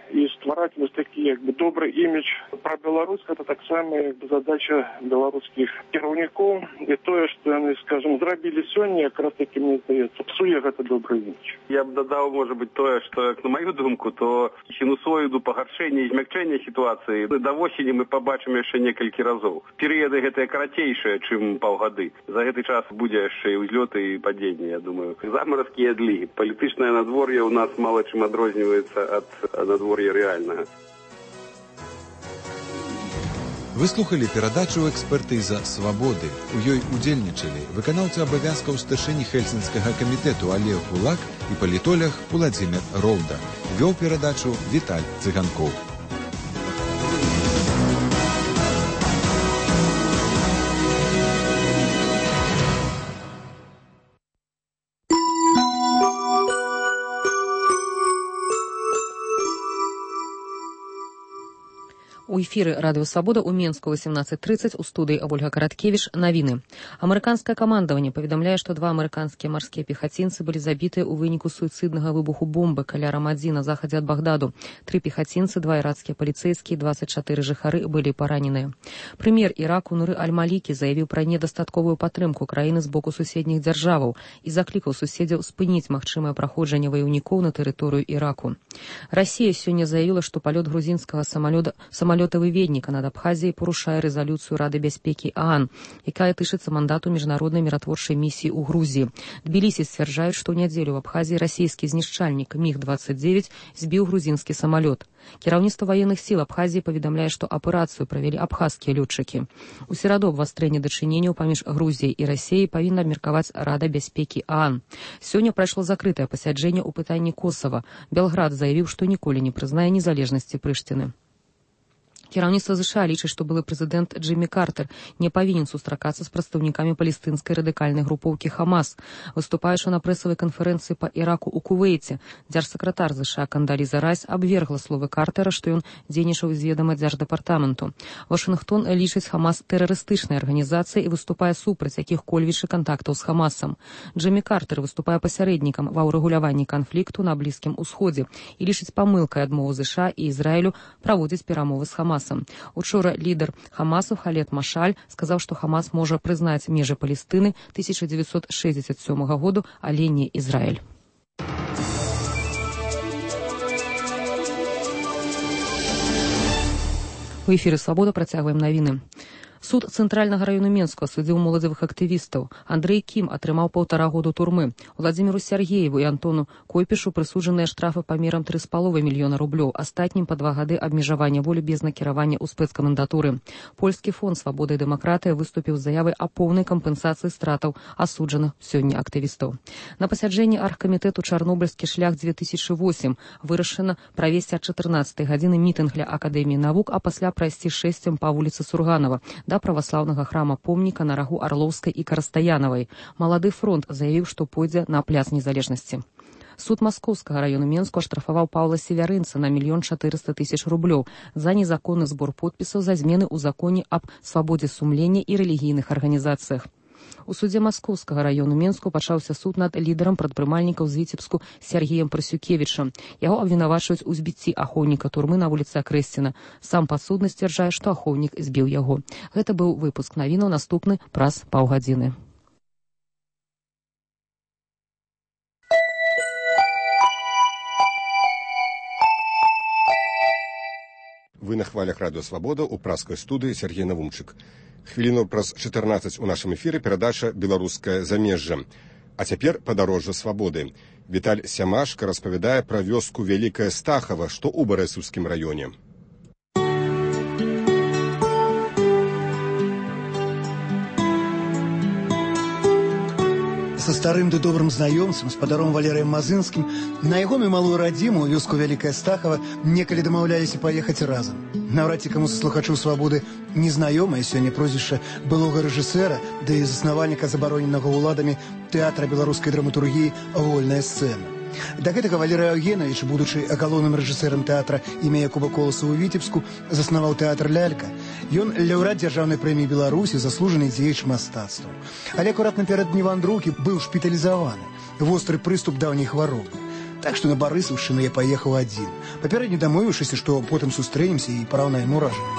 і ствараць вось такі добры імідж пра Беларусь. Гэта таксама задача беларускіх кіраўнікоў, і тое, што яны, скажем, зрабілі сёння, якраз таки, мне здаецца, псуе гэта добры імідж. Я б дадаў, можа быць, тое, што, як на маю думку, то сінусоіду пагаршэння і змякчэння сітуацыі да восені мы пабачым яшчэ некалькі разоў. Перыяды гэтыя карацейшыя, чым паўгады. За гэты час будзе яшчэ і ўзлёты, і падзенні, я думаю. Замаразкі і адлігі. Палітычнае надвор'е ў нас мала чым адрозніваецца ад надвор'я рэальнага. Вы слухали перадачу «Экспертыза свабоды». У ёй удзельнічалі выканаўца абавязкаў старшыні Хельсінскага камітэту Олег Гулак і палітолог Уладзімір Роўда. Вёў перадачу Віталь Цыганкоў. У эфіры радыё «Свабода» у Менску 18:30 у студыі Ольга Караткевіч. Навіны. Амерыканскае камандаванне паведамляе, што 2 амерыканскія марскія пехацінцы былі забітыя ў выніку суіцыднага выбуху бомбы каля Рамадзі на захадзе ад Багдаду. 3 пехацінцы, 2 ірацкія паліцэйскія, 24 жыхары былі параненыя. Прэм'ер Іраку Нуры Аль-Малікі заявіў пра недастатковую падтрымку краіны з боку суседніх дзяржаваў і заклікаў суседзяў спыніць магчымае праходжанне ваяўнікоў на тэрыторыю Іраку. Расія сёння заявіла, што палёт грузінскага самалёта-выведніка над Абхазіяй парушае рэзалюцыю Рады бяспекі ААН, якая тычыцца мандату міжнароднай міратворчай місіі ў Грузіі. Тбілісі сцвярджаюць, што ў нядзелю ў Абхазіі расійскі знішчальнік МіГ-29 збіў грузінскі самалёт. Кіраўніцтва ваенных сіл Абхазіі паведамляе, што аперацыю правялі абхазскія лётчыкі. У сераду абвастрэнне дачыненняў паміж Грузіяй і Расіяй павінна абмеркаваць Рада бяспекі ААН. Сёння прайшло закрытае пасяджэнне ў пытанні Косава. Белград заявіў, што ніколі не прызнае незалежнасці Прыштыны. Кіраўніцтва ЗША лічыць, што былы прэзідэнт Джиммі Картер не павінен сустракацца з прадстаўнікамі палестынскай радыкальнай групоўкі Хамас. Выступаючы на прэсавай канферэнцыі па Іраку ў Кувейце, дзяржсакратар ЗША Кандаліза Райс абвергла словы Картера, што ён дзейнічаў з ведама дзярждэпартаменту. Вашынгтон лічыць Хамас тэрарыстычнай арганізацыяй і выступае супраць якіх-кольвіч кантактаў з Хамасам. Джиммі Картер выступае пасярэднікам ва ўрэгуляванні канфлікту на Блізкім Усходзе і лічыць памылкай адмову ЗША і Ізраілю праводзіць перамовы з Хамасам. Учора лідар Хамасу Халед Машаль сказаў, што Хамас можа прызнаць межы Палестыны 1967 году, але не Ізраіль. У эфіры «Свабода» працягваем навіны. Суд Цэнтральнага раёну Менску асудзіў моладзевых актывістаў. Андрэй Кім атрымаў 1,5 года турмы. Уладзіміру Сяргееву і Антону Койпішу прысуджаныя штрафы памерам 3,5 мільёна рублёў, астатнім па 2 гады абмежавання волі без накіравання ў спецкамендатуры. Польскі фонд «Свабода і дэмакратыя» выступіў з заявай о поўнай кампенсацыі стратаў асуджаных сёння актывістаў. На пасяджэнні аргкамітэту «Чарнобыльскі шлях-2008» вырашана правесці ад 14 гадзіны мітынг ля Акадэміі навук, а пасля прайсці шэсцем па вуліцы Сурганова да праваслаўнага храма-помніка на рагу Арлоўскай і Карастаянавай. Малады фронт заявіў, што пойдзе на пляц незалежнасці. Суд Маскоўскага раёну Менску аштрафаваў Паўла Севярынца на 1 400 000 рублёў за незаконны збор подпісаў за змены ў законе аб свабодзе сумлення і рэлігійных арганізацыях. У судзе Маскоўскага раёну Менску пачаўся суд над лідарам прадпрымальнікаў з Віцебску Сергеем Прасюкевічам. Яго абвінавачваюць у збіцці ахоўніка турмы на вуліцы Акрэсціна. Сам падсудны сцвярджае, што ахоўнік збіў яго. Гэта быў выпуск навінаў, наступны праз паўгадзіны. Вы на хвалях радыё «Свабода» у праскай студыі Сергей Навумчык. Хвіліну праз 14 у нашым эфіры перадача «Беларускае замежжа». А цяпер падарожжа свабоды. Віталь Сямашка распавядае пра вёску Вялікае Стахава, што ў Барысаўскім раёне. Со старым ды добрым знаёмцам, спадаром Валерыем Мазынскім, на ягоную малую радзіму, вёску Вялікае Стахава, некалі дамаўляліся паехаць разам. Наўрад ці каму са слухачоў «Свабоды» незнаёмае сёння прозвішча былога рэжысэра, да і заснавальніка забароненага ўладамі тэатра беларускай драматургіі «Вольная сцэна». Да гэтага Валерый Евгенович, будучы галоўным рэжысэрам тэатра імя Якуба Коласа ў Віцебску, заснаваў тэатр «Лялька». Ён лаўрэат дзяржаўнай прэміі Беларусі, заслужаны дзеяч мастацтва. Але акурат наперададні вандроўкі быў шпіталізаваны. Востры прыступ даўняй хваробы. Так што на Барысаўшчыну я паехаў адзін, папярэдне дамовіўшыся, што потым сустрэнемся і параўнаем уражанні.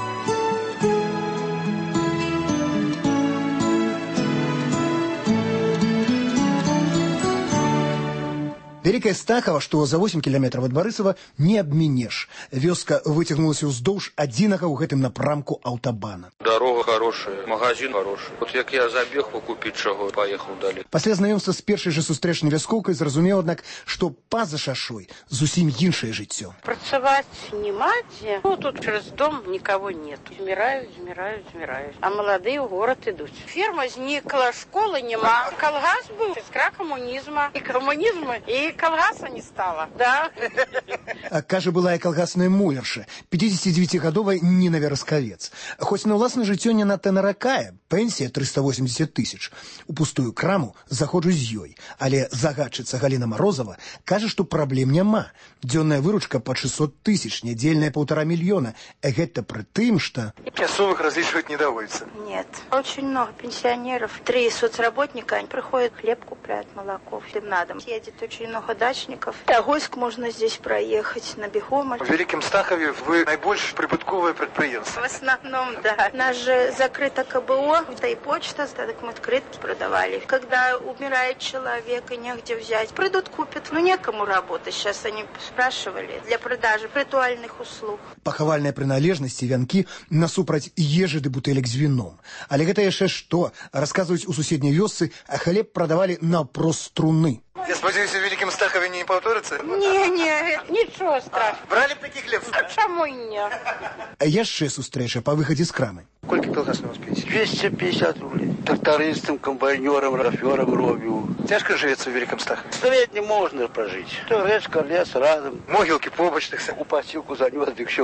Вялікая Стахава, што за 8 кіламетраў ад Барысава, не абмінеш. Вёска выцягнулася ўздоўж адзінага ў гэтым напрамку аўтабана. Дарога хорошая, магазин хороший. Вот як я забег купіць чаго, паехаў далей. Пасля знаёмства з першай жа сустрэчнай вяскоўкай зразумеў, аднак, што па-за шашой зусім іншае жыццё. Працаваць нема дзе. Ну, тут через дом никого нет. Зміраюць. А маладыя ў горад ідуць. Ферма знікла, школы нема. Калгас быў, іскра камунізма. І камунізма, і калгаса не стала, да? Кажа, была і калгасная мулярша, 59-гадовая Ніна Вераскавец. Хоць на ўласнае жыццё не надта наракае, пенсія 380 000. У пустую краму заходжу з ёй, але загадчыца Галіна Марозова кажа, што праблем няма. Дзённая выручка по 600 000, нядзельная 1,5 мільёна. Гэта пры тым, што... Часовых различивать не доводится. Нет. Очень много пенсионеров. 3 соцработника, они приходят, хлеб купляют, молоко, всем на дом. Едет очень много дачников. Тагойск можно здесь проехать, на Бегомоль. В Великом Стахове вы наибольш прибытковое предприятие. В основном, да. Нас же закрыто КБО, да и почта, так мы открытки продавали. Когда умирает человек и негде взять, придут, купят. Ну, некому работать. Сейчас они спрашивали для продажи ритуальных услуг. Пахавальныя прыналежнасці вянкі насупраць ежы ды бутэлек з віном. Але гэта яшчэ што? Расказваюць у суседняй вёсцы, а хлеб прадавалі наўпрост струны. Я сподіваюся, в Великом Стахове не повторится? Не, ничего страшного. Брали б такий хлеб? А чому і не? Яшчэ сустрэча па выхадзе з крамы. Колькі колгас на вас пенсії? 250 рублей. Трактористом, комбайнером, шофером робил. Тяжко живется в Великом Стахове? В среднем можно прожить. То речка, лес, разом. Могилки побочных. У посилку занес, да все.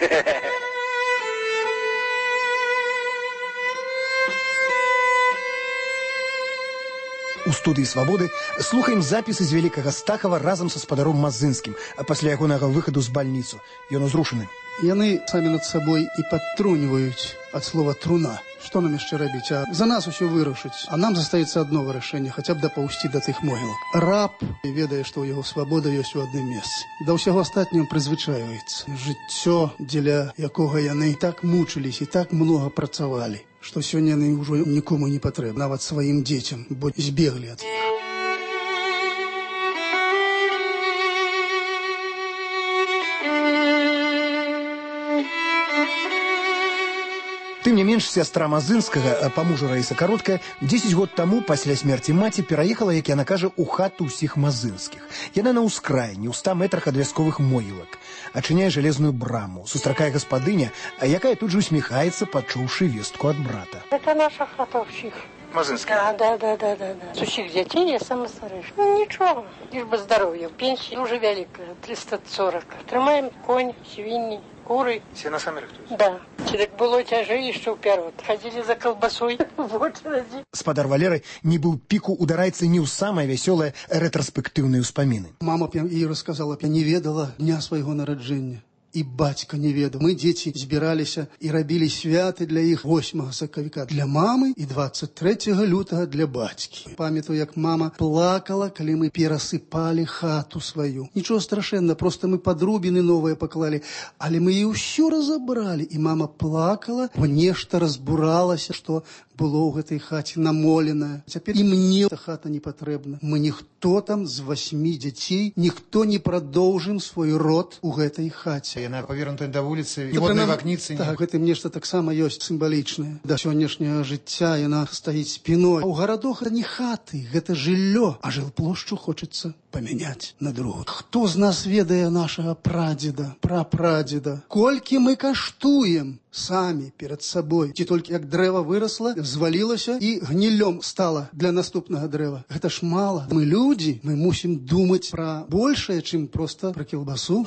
У студыі «Свабоды» слухаем запісы з Вялікага Стахава разам са спадаром Мазынскім, а пасля ягонага выхаду з бальніцу. Ён узрушаны. Яны самі над сабой і падтруніваюць ад слова «труна». Што нам яшчэ рабіць? А за нас усё вырашыць. А нам застаецца адно вырашэнне, хаця б дапаўсці да тых могілак. Раб ведае, што ў яго свабода ёсць у адным месцы. Да ўсяго астатняго прызвычаіваецца. Жыццё, дзеля якога яны так мучылись і так многа працавалі, што сёння яны ўжо нікому не патрэбны, нават сваім дзецям, бо збеглі ад. Тым не менш, сястра Мазынскага, па мужу Раіса Кароткая, 10 год таму, пасля смерці маці, пераехала, як яна кажа, у хату ўсіх Мазынскіх. Яна на ўскраіне, у 100 метрах ад вясковых могілак. Ачыняе жалезную браму, сустракае гаспадыня, якая тут же усміхаецца, пачуўшы вестку ад брата. Это наша хата ўсіх. Мазынских? Да. С усіх дзяцей я сама старэйшая. Ну, нічого, лишь бы здоровье. Пенсия уже великая, 340. Трымаем конь, свиньи, куры. Все на самі рыхтуюць? Да. Человек было тяжей, что вперед. Ходили за колбасой в очереди. Спадар Валеры не был пику удараецца не ў самае вясёлае рэтраспектыўныя ўспаміны. Мама їй рассказала, я не ведала дня свайго нараджэння. І бацька не ведаў. Мы, дзеці, збіраліся і рабілі святы для іх 8 сакавіка для мамы і 23 лютага для бацькі. Памятаю, як мама плакала, калі мы перасыпалі хату сваю. Нічого страшэнна, просто мы падрубіны новыя паклалі, але мы і ўсё разабралі. І мама плакала, бо нешта разбуралася, што было ў гэтай хаце намоленае. Цяпер і мне эта хата не патрэбна. Мы ніхто там з 8 дзяцей, ніхто не прадоўжым свой род у гэтай хаце. Яна павернутая да вуліцы, ніводнай вакніцы. Так, гэтым нешта таксама ёсць сімвалічнае. Да сённяшняга жыцця яна стаіць спіной. А ў гарадах гэта не хаты, гэта жыллё, а жилплошчу хочацца памяняць на другую. Хто з нас ведае нашага прадзеда, прапрадзеда? Колькі мы каштуем самі перад сабой? Ці толькі як дрэва вырасла, взвалілася і гніллём стала для наступнага дрэва? Гэта ж мала. Мы людзі, мы мусім думаць пра большае, чым проста пра кілбасу.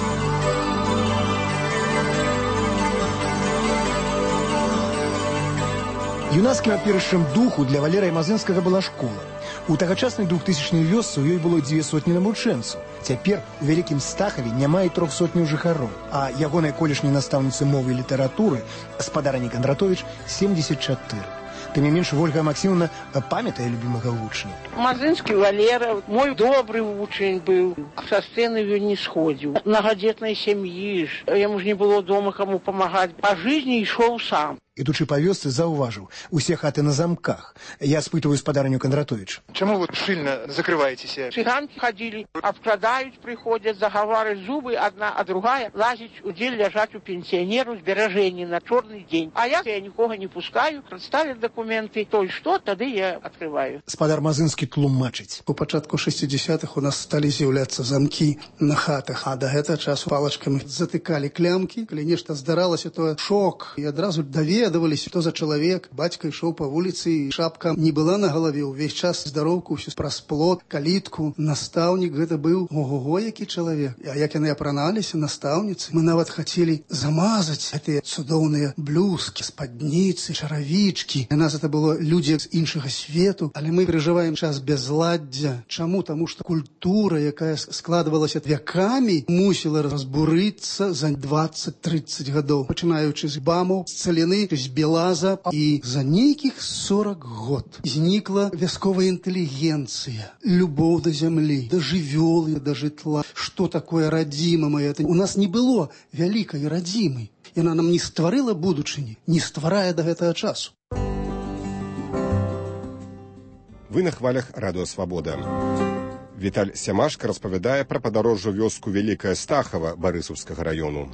Юнацкім апірышчам духу для Валерыя Мазынскага была школа. У тагачаснай 2000-й вёсцы ў ёй было 200 навучэнцаў. Цяпер у Вялікім Стахаве няма і 300 жыхароў, а ягонай колішняй настаўніцы мовы і літаратуры, спадарні Кандратовіч, 74. Тым не менш, Ольга Максимовна памятае любімага вучня. Мазынскі Валера, мой добры вучень быў. Са сцэны ён не сходзіў. Мнагадзетнай сям'і ж. Яму ж не было дома каму памагаць. Па жыцці ішоў сам. Ідучы па вёсцы, заўважыў, усе хаты на замках. Я спытваю спадарню Кондратович. Чаму вы шчыльна закрываецеся? Цыганкі хадзілі, абкрадаюць, прыходзяць, загавараць зубы адна, а другая лазіць, удзель ляжаць у пенсіянеру зберажэнні на чорны дзень. А я нікога не пускаю, прадставяць дакументы, то і што, тады я адкрываю. Спадар Мазынскі тлумачыць. У пачатку 60-х у нас сталі з'яўляцца замкі на хатах, а да гэтага часу палачкамі затыкалі клямкі. Калі нешта здаралася, то шок, і адразу даведаваліся, што за чалавек. Бацька ішоў па вуліцы, і шапка не была на галаве, увесь час здароўку, ўсё праз плот, калітку. Настаўнік гэта быў ого-го, які чалавек. А як яны апраналіся, настаўніцы, мы нават хацелі замазаць гэтыя цудоўныя блюзкі, спадніцы, чаравічкі. Для нас это было людзі з іншага свету, але мы перажываем час безладдзя. Чаму? Таму што культура, якая складвалася вякамі, мусіла разбурыцца за 20-30 гадоў, пачынаючы з бамаў, з Цаліны, з Белаза, і за нейкіх 40 год знікла вясковая інтэлігенцыя, любоў да зямлі, да жывёлы, да жытла. Што такое радзіма моя? У нас не было вялікай радзімы. Яна нам не стварыла будучыні, не стварае да гэтага часу. Вы на хвалях Радыё Свабода. Віталь Сямашка распавядае пра падарожжа вёску Вялікая Стахава Барысаўскага раёну.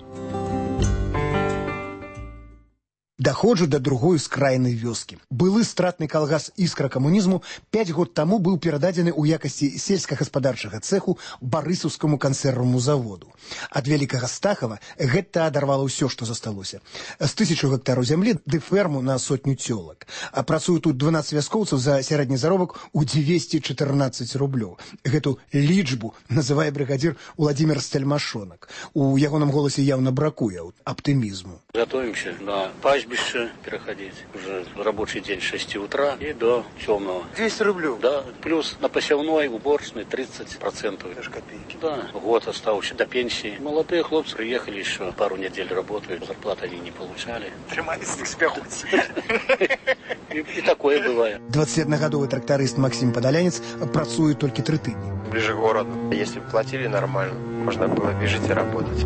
Даходжу да другой ускрайнай вёскі. Былы стратны калгас «Іскра» камунізму 5 год таму быў перададзены ў якасці сельскагаспадарчага цэху Барысаўскаму кансервнаму заводу. Ад Вялікага Стахава гэта адарвала ўсё, што засталося. З 1000 гектараў зямлі ды ферму на 100 цёлак. Працуе тут 12 вяскоўцаў за сярэдні заробак у 214 рублёў. Гэту лічбу называе брыгадзір Уладзімір Стельмашонак. У ягоным голасе яўна бракуе аптымізму. Готовимся на пастбище переходить. Уже рабочий день с 6 утра и до темного. 200 рублей? Да. Плюс на посевной, уборочной 30%. Это ж копейки. Да. Год остался до пенсии. Молодые хлопцы приехали еще пару недель работают. Зарплаты они не получали. Прямоистых спяхутся. И такое бывает. 21-гадовый тракторист Максим Подолянец працуе толькі 3 тыдні. Ближе к городу. Если бы платили нормально, можно было бежать и работать.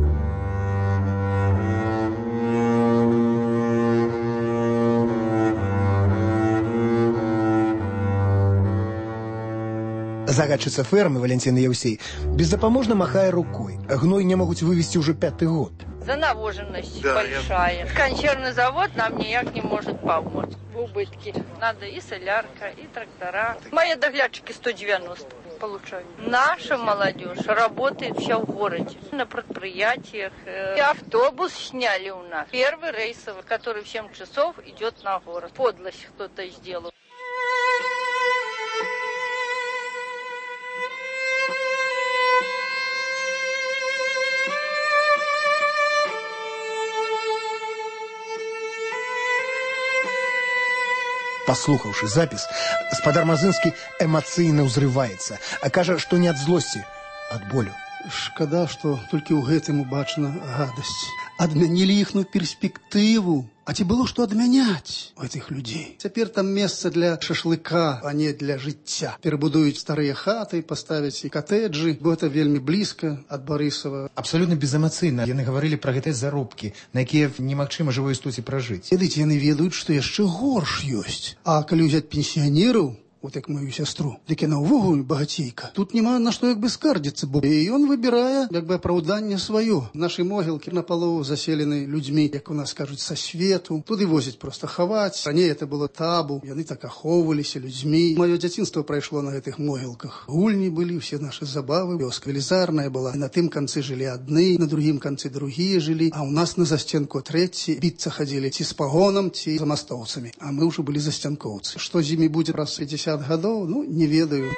Загадчыца фермы Валентина Яўсей бездапаможна махае рукой. Гной не могуць вывезти уже 5-й год. Занавоженность большая. Консервный завод нам никак не может помочь в убытке. Надо и солярка, и трактора. Мои доглядчики 190 получают. Наша молодежь работает вся в городе. На предприятиях. И автобус сняли у нас. Первый рейсовый, который в 7 часов идет на город. Подлость кто-то сделал. Паслухаўшы запіс, спадар Мазынскі эмацыйна ўзрываецца, а кажа, што не ад злосці, ад болю. Шкада, што толькі ў гэтым убачана гадасць. Адмянілі іхную перспектыву. А ці было што адмяняць у гэтых людзей? Цяпер там месца для шашлыка, а не для жыцця. Перабудуюць старыя хаты, паставяць і катэджы, бо гэта вельмі блізка ад Барысава. Абсалютна безэмацыйна яны гаварылі пра гэтыя заробкі, на якія немагчыма жывой істоце пражыць. Ведаеце, яны ведаюць, што яшчэ горш ёсць. А калі ўзяць пенсіянераў, вот як мою сястру, дык яна ўвогуле багацейка. Тут няма на што як бы скардзіцца, бо і ён выбірае як бы апраўданне сваё. Нашы могілкі напалову заселены людзьмі, як у нас кажуць, са свету. Туды возяць проста хаваць. Раней это было табу, яны так ахоўваліся людзьмі. Маё дзяцінства прайшло на гэтых могілках. Гульні былі, усе нашы забавы. Вёска велізарная была. На тым канцы жылі адны, на другім канцы другія жылі, а ў нас на засценку трэці біцца хадзілі ці з пагонам, ці за мастоўцамі. А мы ўжо былі засцянкоўцы. Што з імі будзе праз 50 гадоў, ну, не ведаю.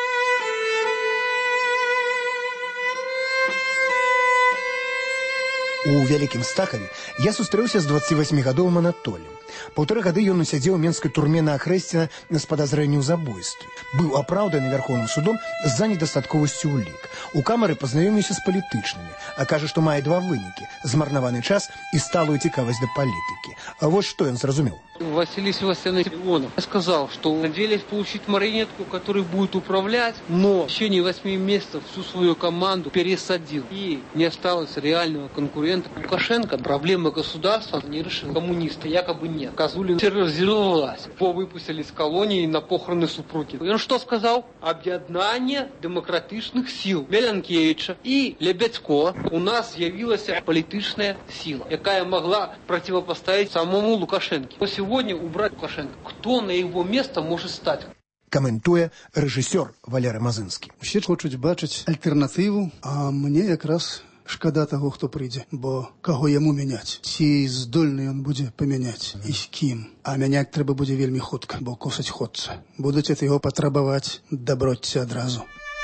У Вялікім Стахаве я сустрэўся з 28-гадовым Анатолем. 1,5 гады ён усядзеў у менскай турме на Ахрэсціна з падазрэння ў забойстве. Быў апраўданы Вярхоўным судом з-за недастатковасці улік. У камары пазнаёміўся з палітычнымі, а кажа, што мае 2 вынікі – змарнаваны час і сталую цікавасць да палітыкі. А вот что он зразумел. Василий Севастьянович Ионов сказал, что надеялись получить марионетку, которая будет управлять, но в течение 8 месяцев всю свою команду пересадил. И не осталось реального конкурента. Лукашенко проблемы государства не решил. Коммунисты якобы нет. Козулин терроризировалась. Его выпустили из колонии на похороны супруги. И он что сказал? Объединение демократичных сил Меленкевича и Лебедько. У нас явилась политичная сила, якая могла противопоставить самому Лукашенко. Но сегодня убрать Лукашенко. Кто на его место может стать? Каментуе рэжысёр Валерий Мазынскі. Все хочуць бачыць альтэрнатыву, а мне якраз шкада таго, хто прыйдзе, бо каго яму мяняць? Ці здольны ён будзе памяняць і з кім? А мяняць трэба будзе вельмі хутка, бо косаць ходца. Будуць ад яго патрабаваць даброцці адразу.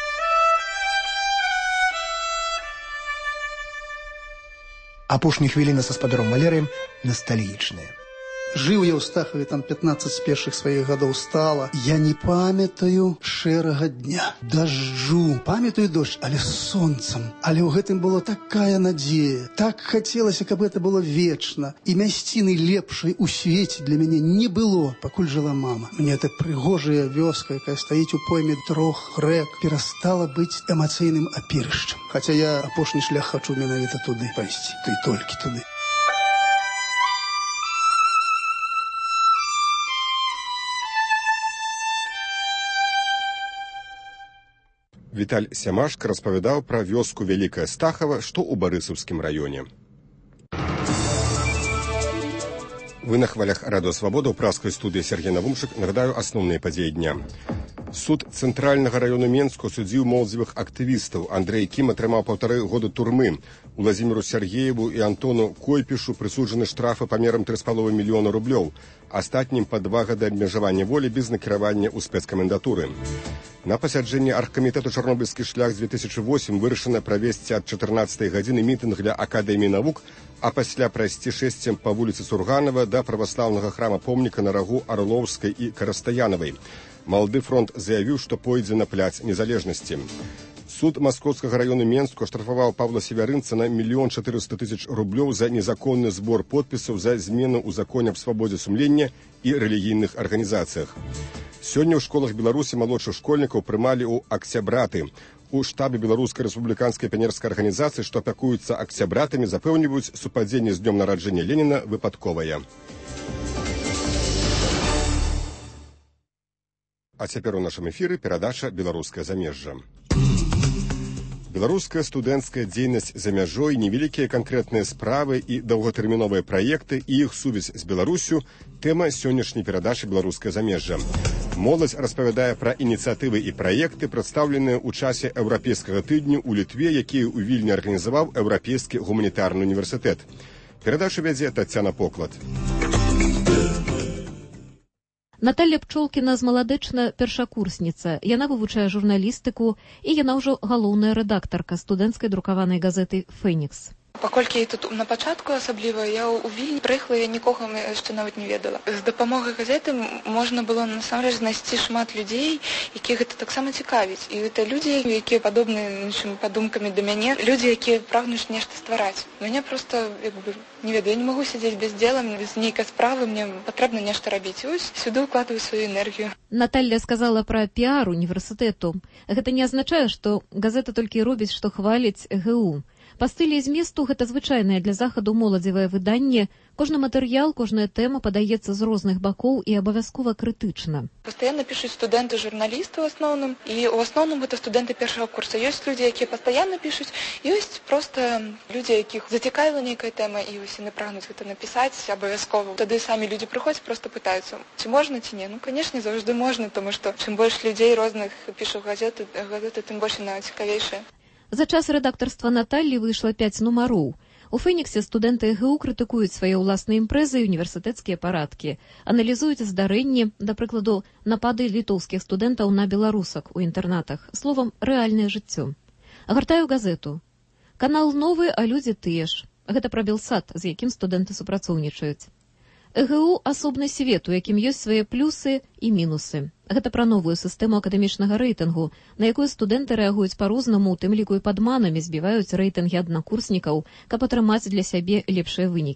Апошнія хвіліны са спадаром Валерыем настальгічныя. Жыў я ў Стахаве там 15 з першых сваіх гадоў стала. Я не памятаю шэрага дня, дажджу. Памятаю дождж, але з сонцам. Але ў гэтым была такая надзея. Так хацелася, каб гэта было вечна. І мясціны лепшай у свеце для мяне не было, пакуль жыла мама. Мне эта прыгожая вёска, якая стаіць у пойме 3 рэк, перастала быць эмацыйным апірышчам. Хаця я апошні шлях хачу менавіта туды пайсці. Ты толькі туды. Віталь Сямашка распавядаў пра вёску Вялікая Стахава, што ў Барысаўскім раёне. Вы на хвалях Радыё Свабода ў праскай студыі Сергей Навумчык. Нагадаю асноўныя падзеі дня. Суд цэнтральнага раёну Менску судзіў моладзевых актывістаў. Андрэй Кім атрымаў 1,5 года турмы. Уладзіміру Сяргееву і Антону Койпішу прысуджаны штрафы памерам 3,5 мільёна рублёў. Астатнім па 2 гады абмежавання волі без накіравання ў спецкамендатуры. На пасяджэнні аргкамітэту «Чарнобыльскі шлях» з 2008 вырашана правесці ад 14 гадзіны мітынг для Акадэміі навук, а пасля прайсці шэсцем па вуліцы Сурганова да праваслаўнага храма-помніка на рагу Арлоўскай і Карастаянавай. Малады фронт заявіў, што пойдзе на пляц незалежнасці. Суд Маскоўскага раёну Менску аштрафаваў Павла Севярынца на 1 400 000 рублёў за незаконны збор подпісаў за змену ў законе аб свабодзе сумлення і рэлігійных арганізацыях. Сёння ў школах Беларусі малодшых школьнікаў прымалі ў акцябраты. У штабе Беларускай рэспубліканскай піянерскай арганізацыі, што апякуюцца акцябратамі, запэўніваюць, супадзенне з днём нараджэння Леніна выпадковае. А цяпер у нашым эфіры перадача «Беларускае замежжа». Беларуская студэнцкая дзейнасць за мяжой, невялікія канкрэтныя справы і даўгатэрміновыя праекты і іх сувязь з Беларусю – тэма сённяшняй перадачы «Беларускае замежжа». Моладзь распавядае пра ініцыятывы і праекты, прадстаўленыя ў часе еўрапейскага тыдню ў Літве, які ў Вільні арганізаваў Еўрапейскі гуманітарны універсітэт. Перадачу вядзе Тацяна Поклад. Наталля Пчолкіна змаладэчна першакурсніца. Яна вывучае журналістыку і яна ўжо галоўная рэдактарка студэнцкай друкаванай газеты «Фэнікс». Паколькі тут на пачатку асабліва я ў Вільні прыехала, я нікога яшчэ нават не ведала. З дапамогай газеты можна было насамрэч знайсці шмат людзей, якіх гэта таксама цікавіць. І гэта людзі, якія падобныя іншымі падумкамі да мяне, людзі, якія прагнуць нешта ствараць. Мяне проста, не ведаю, я не магу сядзець без дзела, без нейкай справы, мне патрэбна нешта рабіць. І вось сюды ўкладваю сваю энергію. Наталля сказала пра піар універсітэту. Гэта не азначае, што газета толькі робіць, што хваліць ГУ. Па стылі і зместу гэта звычайнае для захаду моладзевае выданне. Кожны матэрыял, кожная тэма падаецца з розных бакоў і абавязкова крытычна. Пастаянна пішуць студэнты-журналісты ў асноўным, і ў асноўным гэта студэнты першага курса. Ёсць людзі, якія пастаянна пішуць, ёсць проста людзі, якіх зацікавіла нейкая тэма, і вось яны прагнуць гэта напісаць абавязкова. Тады самі людзі прыходзяць, проста пытаюцца, ці можна, ці не. Ну, канешне, заўжды можна, тому што чым больш людзей розных пішуць газеты, тым больш яна цікавейшая. За час рэдактарства Наталлі выйшла 5 нумароў. У «Фэніксе» студэнты ГУ крытыкуюць свае ўласныя імпрэзы і універсітэцкія парадкі, аналізуюць здарэнні, да прыкладу, напады літоўскіх студэнтаў на беларусак у інтэрнатах, словам, рэальнае жыццё. Гартаю газету. Канал новы, а людзі тыя ж. Гэта пра Белсат, з якім студэнты супрацоўнічаюць. ЭГУ – асобны свет, у якім ёсць свае плюсы і мінусы. Гэта пра новую сістэму акадэмічнага рэйтынгу, на якую студэнты рэагуюць па-рознаму, у тым ліку і падманамі збіваюць рэйтынгі аднакурснікаў, каб атрымаць для сябе лепшыя вынікі.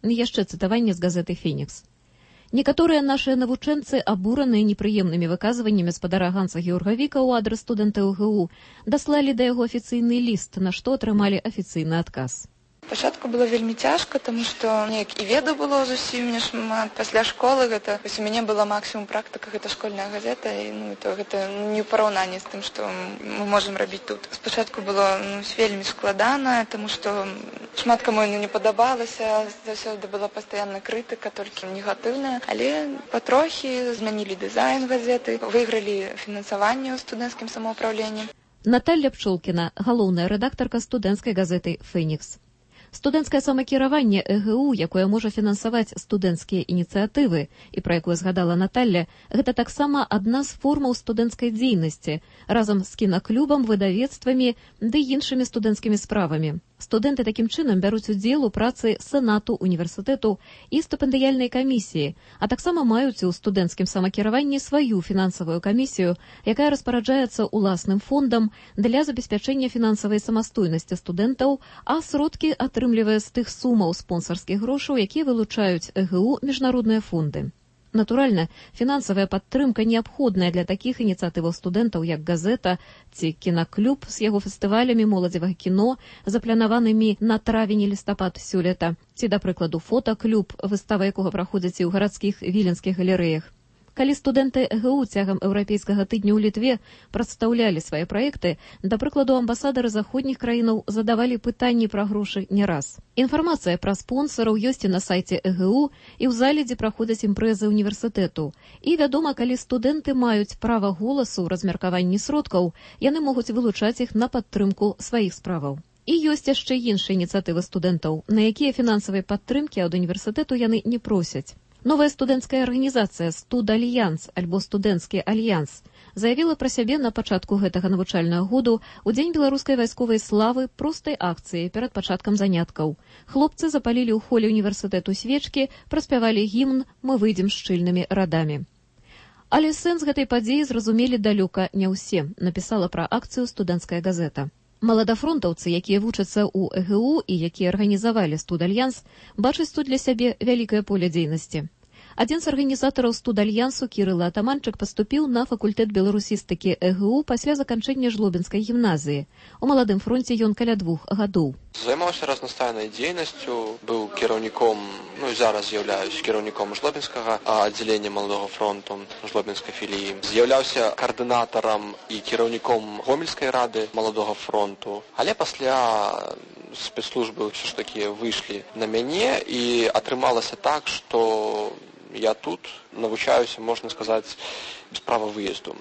Яшчэ цытаванне з газеты «Фенікс». Некаторыя нашыя навучэнцы, абураныя непрыемнымі выказваннямі спадара Ганса Георгавіка ў адрас студэнтаў ГУ, даслалі да яго афіцыйны ліст, на што атрымалі афіцыйны адказ. Спачатку было вельмі цяжка, тому што неяк і веду было зусім нешмат. Пасля школы гэта, у мяне была максімум практыка, гэта школьная газета, і то гэта не ў параўнанні з тым, што мы можам рабіць тут. Спачатку было вельмі складана, тому што шмат каму не падабалася, заўсёды была пастаянная крытыка, толькі негатыўная, але патрохі змянілі дызайн газеты, выйгралі фінансаванне ў студэнцкім самаўпраўленні. Наталья Пчолкіна, галоўная рэдактарка студэнцкай газеты «Фенікс». Студэнцкае самакіраванне ЭГУ, якое можа фінансаваць студэнцкія ініцыятывы, і пра якое згадала Наталья, гэта таксама адна з формаў студэнцкай дзейнасці, разам з кінаклубам, выдавецтвамі ды іншымі студэнцкімі справамі. Студэнты такім чынам бяруць удзел у працы сенату універсітэту і стыпендыяльнай камісіі, а таксама маюць у студэнцкім самакіраванні сваю фінансавую камісію, якая распараджаецца ўласным фондам для забеспячэння фінансавай самастойнасці студэнтаў, а сродкі атрымлівае з тых сумаў спонсарскіх грошаў, якія вылучаюць ЭГУ міжнародныя фонды. Натуральна, фінансавая падтрымка неабходная для такіх ініцыятываў студэнтаў, як газета ці кінаклуб з яго фестывалямі моладзевага кіно, запланаванымі на травень і лістапад сёлета, ці, да прыкладу, фотаклуб, выстава якога праходзіць і ў гарадскіх віленскіх галерэях. Калі студэнты ЭГУ цягам еўрапейскага тыдня ў Літве прадстаўлялі свае праекты, да прыкладу, амбасадары заходніх краінаў задавалі пытанні пра грошы не раз. Інфармацыя пра спонсараў ёсць і на сайце ЭГУ, і ў зале, дзе праходзяць імпрэзы універсітэту. І, вядома, калі студэнты маюць права голасу ў размеркаванні сродкаў, яны могуць вылучаць іх на падтрымку сваіх справаў. І ёсць яшчэ іншыя ініцыятывы студэнтаў, на якія фінансавай падтрымкі ад універсітэту яны не просяць. Новая студэнцкая арганізацыя «Студальянс» альбо «Студэнцкі альянс» заявіла пра сябе на пачатку гэтага навучальнага году ў дзень беларускай вайсковай славы простай акцыі перад пачаткам заняткаў. Хлопцы запалілі ў холе універсітэту свечкі, праспявалі гімн «Мы выйдзем шчыльнымі радамі». Але сэнс гэтай падзеі зразумелі далёка не ўсе, напісала пра акцыю студэнцкая газета. Маладафронтаўцы, якія вучацца ў ЭГУ і якія арганізавалі «Студальянс», бачаць тут для сябе вялікае поле дзейнасці. Адзін з арганізатараў «Студальянсу» Кірыл Атаманчык паступіў на факультэт беларусістыкі ЭГУ пасля заканчэння Жлобінскай гімназіі. У маладым фронце ён каля 2 гадоў. Займаўся разнастайнай дзейнасцю, быў кіраўніком, і зараз з'яўляюсь кіраўніком Жлобінскага аддзялення маладога фронту, Жлобінскай філіі. З'яўляўся каардынатарам і кіраўніком Гомельскай рады маладога фронту, але пасля спецслужбы ўсё ж такі выйшлі на мяне, і атрымалася так, што я тут навучаюся, можна сказаць, без права выезду.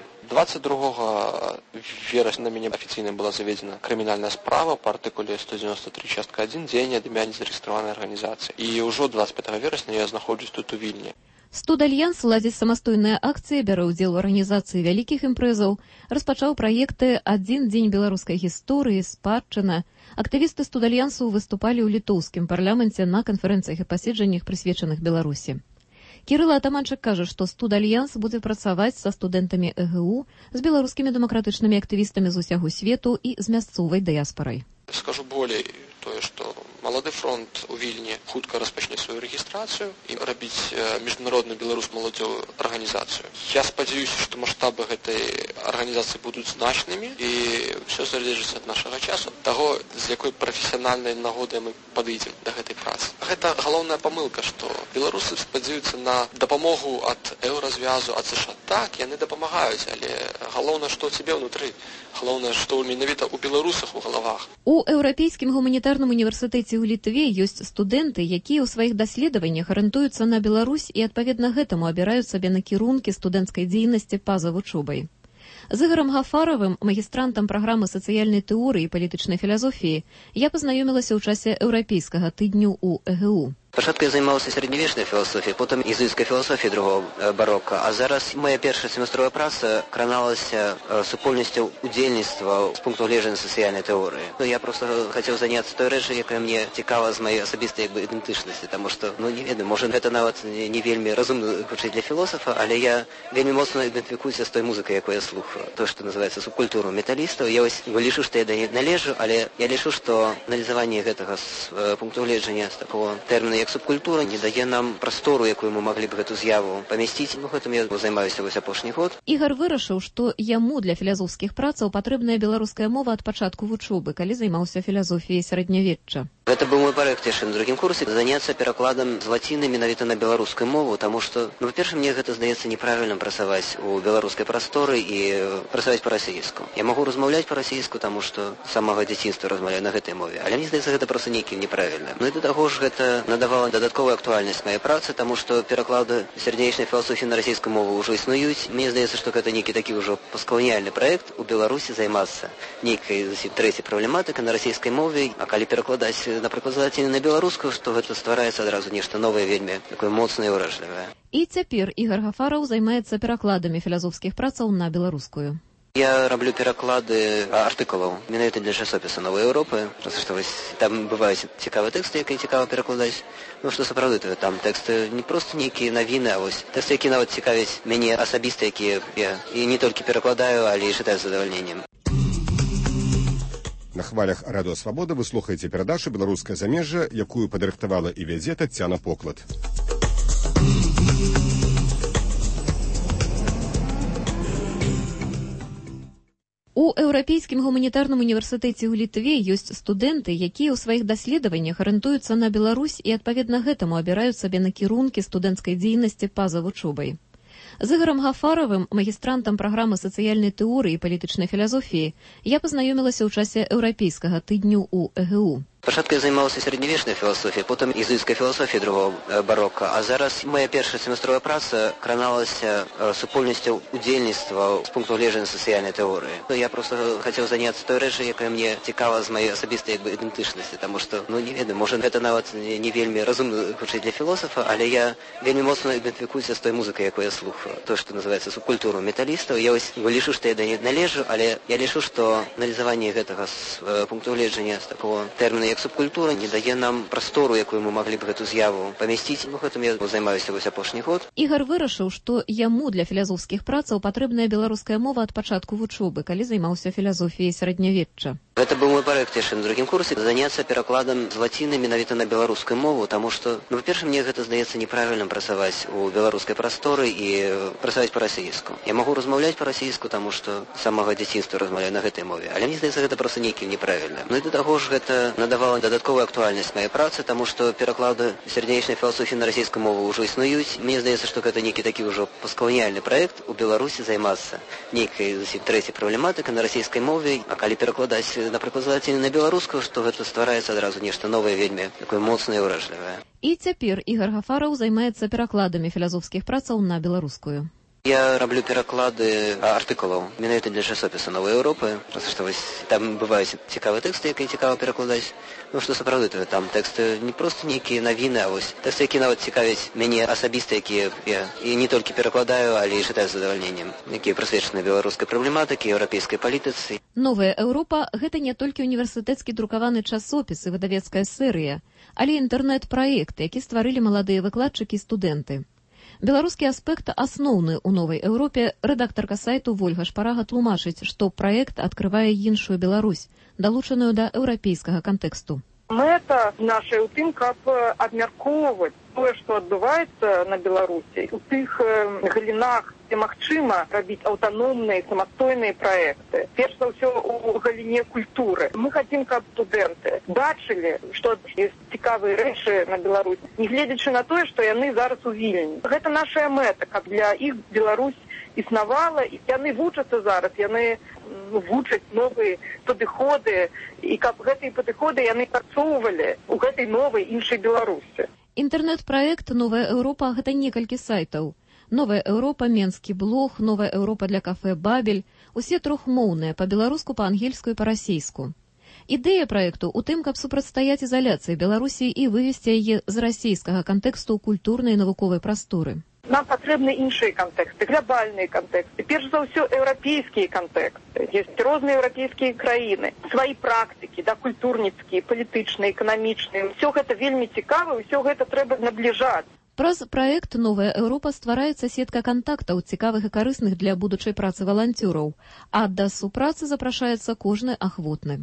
22 верасня на мяне афіцыйна была заведзена крымінальная справа па артыкуле 193 частка 1 дзеяння ад імя незарэгістраванай арганізацыі. І ўжо 25 верасня я знаходжусь тут у Вільні. «Студальянс» ладзіць самастойныя акцыі, бярэ ўдзел у арганізацыі вялікіх імпрэзаў, распачаў праекты «Адзін дзень беларускай гісторыі», «Спадчына». Актывісты «Студальянсу» выступалі ў літоўскім парламенце на канферэнцыях і паседжаннях, прысвечаных Беларусі. Кірыл Атаманчык кажа, што «Студальянс» будзе працаваць са студэнтамі ЭГУ, з беларускімі дэмакратычнымі актывістамі з усяго свету і з мясцовай дыяспарай. Скажу болей тое, што малады фронт у Вільні хутка распачне сваю рэгістрацыю і рабіць міжнародную беларус-маладзёвую арганізацыю. Я спадзяюся, што маштабы гэтай арганізацыі будуць значнымі, і ўсё залежыць ад нашага часу, таго, з якой прафесіянальнай нагодай мы падыдзем да гэтай працы. Гэта галоўная памылка, што беларусы спадзяюцца на дапамогу ад еўразвязу, ад США. Так, яны дапамагаюць, але галоўнае, што ў цябе ўнутры. Галоўнае, што менавіта ў беларусах у галавах. У еўрапейскім гуманітарным універсітэце ў Літве ёсць студэнты, якія ў сваіх даследаваннях арыентуюцца на Беларусь і, адпаведна гэтаму, абіраюць сабе накірункі студэнцкай дзейнасці па-за вучобай. З Ігарам Гафаравым, магістрантам праграмы сацыяльнай тэорыі і палітычнай філасофіі, я пазнаёмілася ў часе еўрапейскага тыдню ў ЭГУ. Спочатку я займався середньовічною філософією, потім єзуїтською філософією другого барока. А зараз моя перша семестрова праця краналася супольністю удільництва з пункту гледження соціальної теорії. Я просто хотів зайнятися той речі, яка мені цікава з моєї особистої ідентичності, тому що, не ведаю, може, це навіть не вельми розумно звучить для філософа, але я вельми моцно ідентифікуюся з тою музикою, яку я слухаю. То, що називається субкультуру металістів. Я ось лишу, що я до неї належу, але я лишу, що аналізування цього з пункту гледження, з такого терміну, як субкультура не дае нам прастору, якую мы маглі б гэту з'яву памясціць. Гэтым я займаюся вось апошні год. Ігар вырашыў, што яму для філазофскіх працаў патрэбная беларуская мова ад пачатку вучобы, калі займаўся філазофіяй сярэднявечча. Гэта быў мой праект яшчэ на другім курсе, заняцца перакладам з лаціны менавіта на беларускую мову, таму што, па-першае, мне гэта здаецца неправільным працаваць у беларускай прасторы і працаваць па-расійску. Я магу размаўляць па-расійску, таму што з самага дзяцінства размаўляю на гэтай мове, але мне здаецца, гэта проста нейкім неправільным. Ну і да таго ж гэта надавала дадатковую актуальнасць маёй працы, таму што пераклады сярэднявечнай філасофіі на расійскую мову ўжо існуюць. Мне здаецца, што гэта нейкі такі ўжо паскаланіяльны праект у Беларусі займацца нейкай зусім трэцяй праблематыкай на расійскай мове, а калі перакладаць, напрыклад, з лаціны на беларускую, што гэта ствараецца адразу нешта новае, вельмі такое моцнае і ўражлівае. І цяпер Ігар Гафараў займаецца перакладамі філасофскіх працаў на беларускую. Я раблю пераклады артыкулаў менавіта для часопіса «Новай Еўропы», просто што вось там бываюць цікавыя тэксты, якія цікава перакладаць. Ну што сапраўды, там тэксты не проста нейкія навіны, а вось тэксты, якія нават цікавяць мяне асабіста, якія я і не толькі перакладаю, але і чытаю з задавальненнем. На хвалях Радыё Свабода вы слухаеце перадачу «Беларускае замежжа», якую падрыхтавала і вядзе Таццяна Поклад. У Еўрапейскім гуманітарным універсітэце ў Літве ёсць студэнты, якія ў сваіх даследаваннях арыентуюцца на Беларусь і, адпаведна гэтаму, абіраюць сабе накірункі студэнцкай дзейнасці па-за вучобай. З Ігарам Гафаравым, магістрантам праграмы сацыяльнай тэорыі і палітычнай філасофіі, я пазнаёмілася ў часе еўрапейскага тыдню ў ЭГУ. Спачатку я займаўся сярэднявечнай філасофіяй, потым езуіцкай філасофіяй другого барока, а зараз моя першая семестровая праца краналася супольнасцю удзельніцтва з пункту гледжання сацыяльнай тэорыі. Я проста хацеў заняцца той рэчай, якая мне цікава з маёй асабістай ідэнтычнасці, таму што, не ведаю, можа гэта нават не вельмі разумна гучыць для філосафа, але я вельмі моцна ідэнтыфікуюся з той музыкай, якую я слухаю. То, што называецца субкультуру металістаў. Я вось лічу, што я да не належу, але я лічу, што аналізаванне гэтага з пункту гледжання з такого тэрміна як субкультура не дае нам прастору, якую мы маглі б гэту з'яву памясціць. Гэтым я займаюся вось апошні год. Ігар вырашыў, што яму для філасофскіх працаў патрэбная беларуская мова ад пачатку вучобы, калі займаўся філасофіяй сярэднявечча. Гэта быў мой праект яшчэ на другім курсе, заняцца перакладам з лаціны менавіта на беларускую мову, таму што, па-першае, мне гэта здаецца неправільным працаваць у беларускай прасторы і працаваць па-расійску. Я магу размаўляць па-расійску, таму што з самага дзяцінства размаўляю на гэтай мове, але мне здаецца, гэта проста нейкім неправільным. Ну і да таго ж гэта надавала дадатковую актуальнасць маёй працы, таму што пераклады сярэднявечнай філасофіі на расійскую мову ўжо існуюць. Мне здаецца, што гэта нейкі такі ўжо паскаланіяльны праект у Беларусі займацца нейкай зусім трэцяй праблематыкай на расійскай мове, а калі перакладаць, напрыклад, з лаціны на беларускую, што гэта ствараецца адразу нешта новае, вельмі такое моцнае і ўражлівае. І цяпер Ігар Гафараў займаецца перакладамі філасофскіх працаў на беларускую. Я раблю пераклады артыкулаў менавіта для часопіса «Новай Еўропы», просто што вось там бываюць цікавыя тэксты, якія цікава перакладаць. Ну што сапраўды, там тэксты не проста нейкія навіны, а вось тэксты, якія нават цікавяць мяне асабіста, якія я і не толькі перакладаю, але і чытаю з задавальненнем, якія прысвечаны беларускай праблематыкі, еўрапейскай палітыцы. «Новая Еўропа» — гэта не толькі універсітэцкі друкаваны часопіс і выдавецкая серыя, але інтэрнэт-праект, які стварылі маладыя выкладчыкі і студэнты. Беларускі аспект асноўны ў «Новай Еўропе». Рэдактарка сайту Вольга Шпарага тлумачыць, што праект адкрывае іншую Беларусь, далучаную да еўрапейскага кантэксту. Мэта наша ў тым, каб абмяркоўваць тое, што адбываецца на Беларусі, у тых галінах, дзе магчыма рабіць аўтаномныя, самастойныя праекты. Перш за ўсё у галіне культуры. Мы хацім, каб студэнты бачылі, што ёсць цікавыя рэчы на Беларусі, не гледзячы на тое, што яны зараз у Вільні. Гэта наша мэта, каб для іх Беларусь існавала, і яны вучацца зараз, яны вучаць новыя падыходы, і каб гэтыя падыходы яны працоўвалі ў гэтай новай іншай Беларусі. Інтэрнэт-праект «Новая Еўропа» — гэта некалькі сайтаў. «Новая Еўропа», «Менскі блог», «Новая Еўропа» для кафэ «Бабель» — усе трохмоўныя, па-беларуску, па-ангельску і па-расейску. Ідэя праекту ў тым, каб супрацьстаяць ізаляцыі Беларусі і вывесці яе з расійскага кантэксту ў культурнай і навуковай прасторы. Нам патрэбны іншыя кантэксты, глобальныя кантэксты, перш за ўсё еўрапейскія кантэксты. Ёсць розныя еўрапейскія краіны, свае практыкі, культурніцкія, палітычныя, эканамічныя. Усё гэта вельмі цікава, усё гэта трэба набліжаць. Праз праект «Новая Еўропа» ствараецца сетка кантактаў, цікавых і карысных для будучай працы валанцёраў, а да супрацы запрашаецца кожны ахвотны.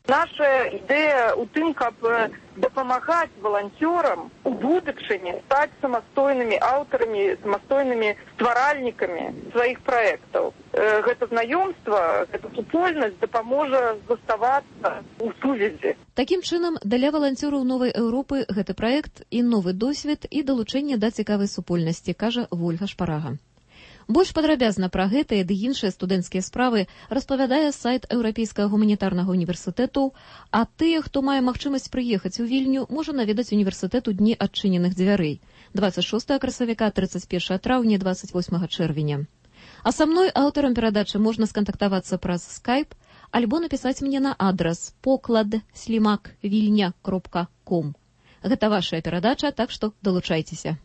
Наша ідэя ў тым, каб дапамагаць валанцёрам у будучыні стаць самастойнымі аўтарамі, самастойнымі стваральнікамі сваіх праектаў. Гэта знаёмства, гэта супольнасць дапаможа заставацца ў сувязі. Такім чынам, для валанцёраў Новай Еўропы гэты праект і новы досвед, і далучэнне да цікавай супольнасці, кажа Вольга Шпарага. Больш падрабязна пра гэтыя ды іншыя студэнцкія справы распавядае сайт Еўрапейскага гуманітарнага універсітэту, а тыя, хто мае магчымасць прыехаць у Вільню, можа наведаць універсітэт у дні адчыненых дзвярэй 26 красавіка, 31 траўня, 28 чэрвеня. А са мной, аўтарам перадачы, можна скантактавацца праз Skype альбо напісаць мне на адрас poklad@vilnya.com. Гэта вашая перадача, так што далучайцеся.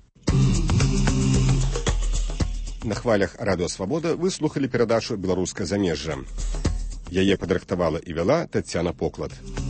На хвалях Радыё Свабода вы слухалі перадачу «Беларускае замежжа». Яе падрыхтавала і вяла Таццяна Поклад.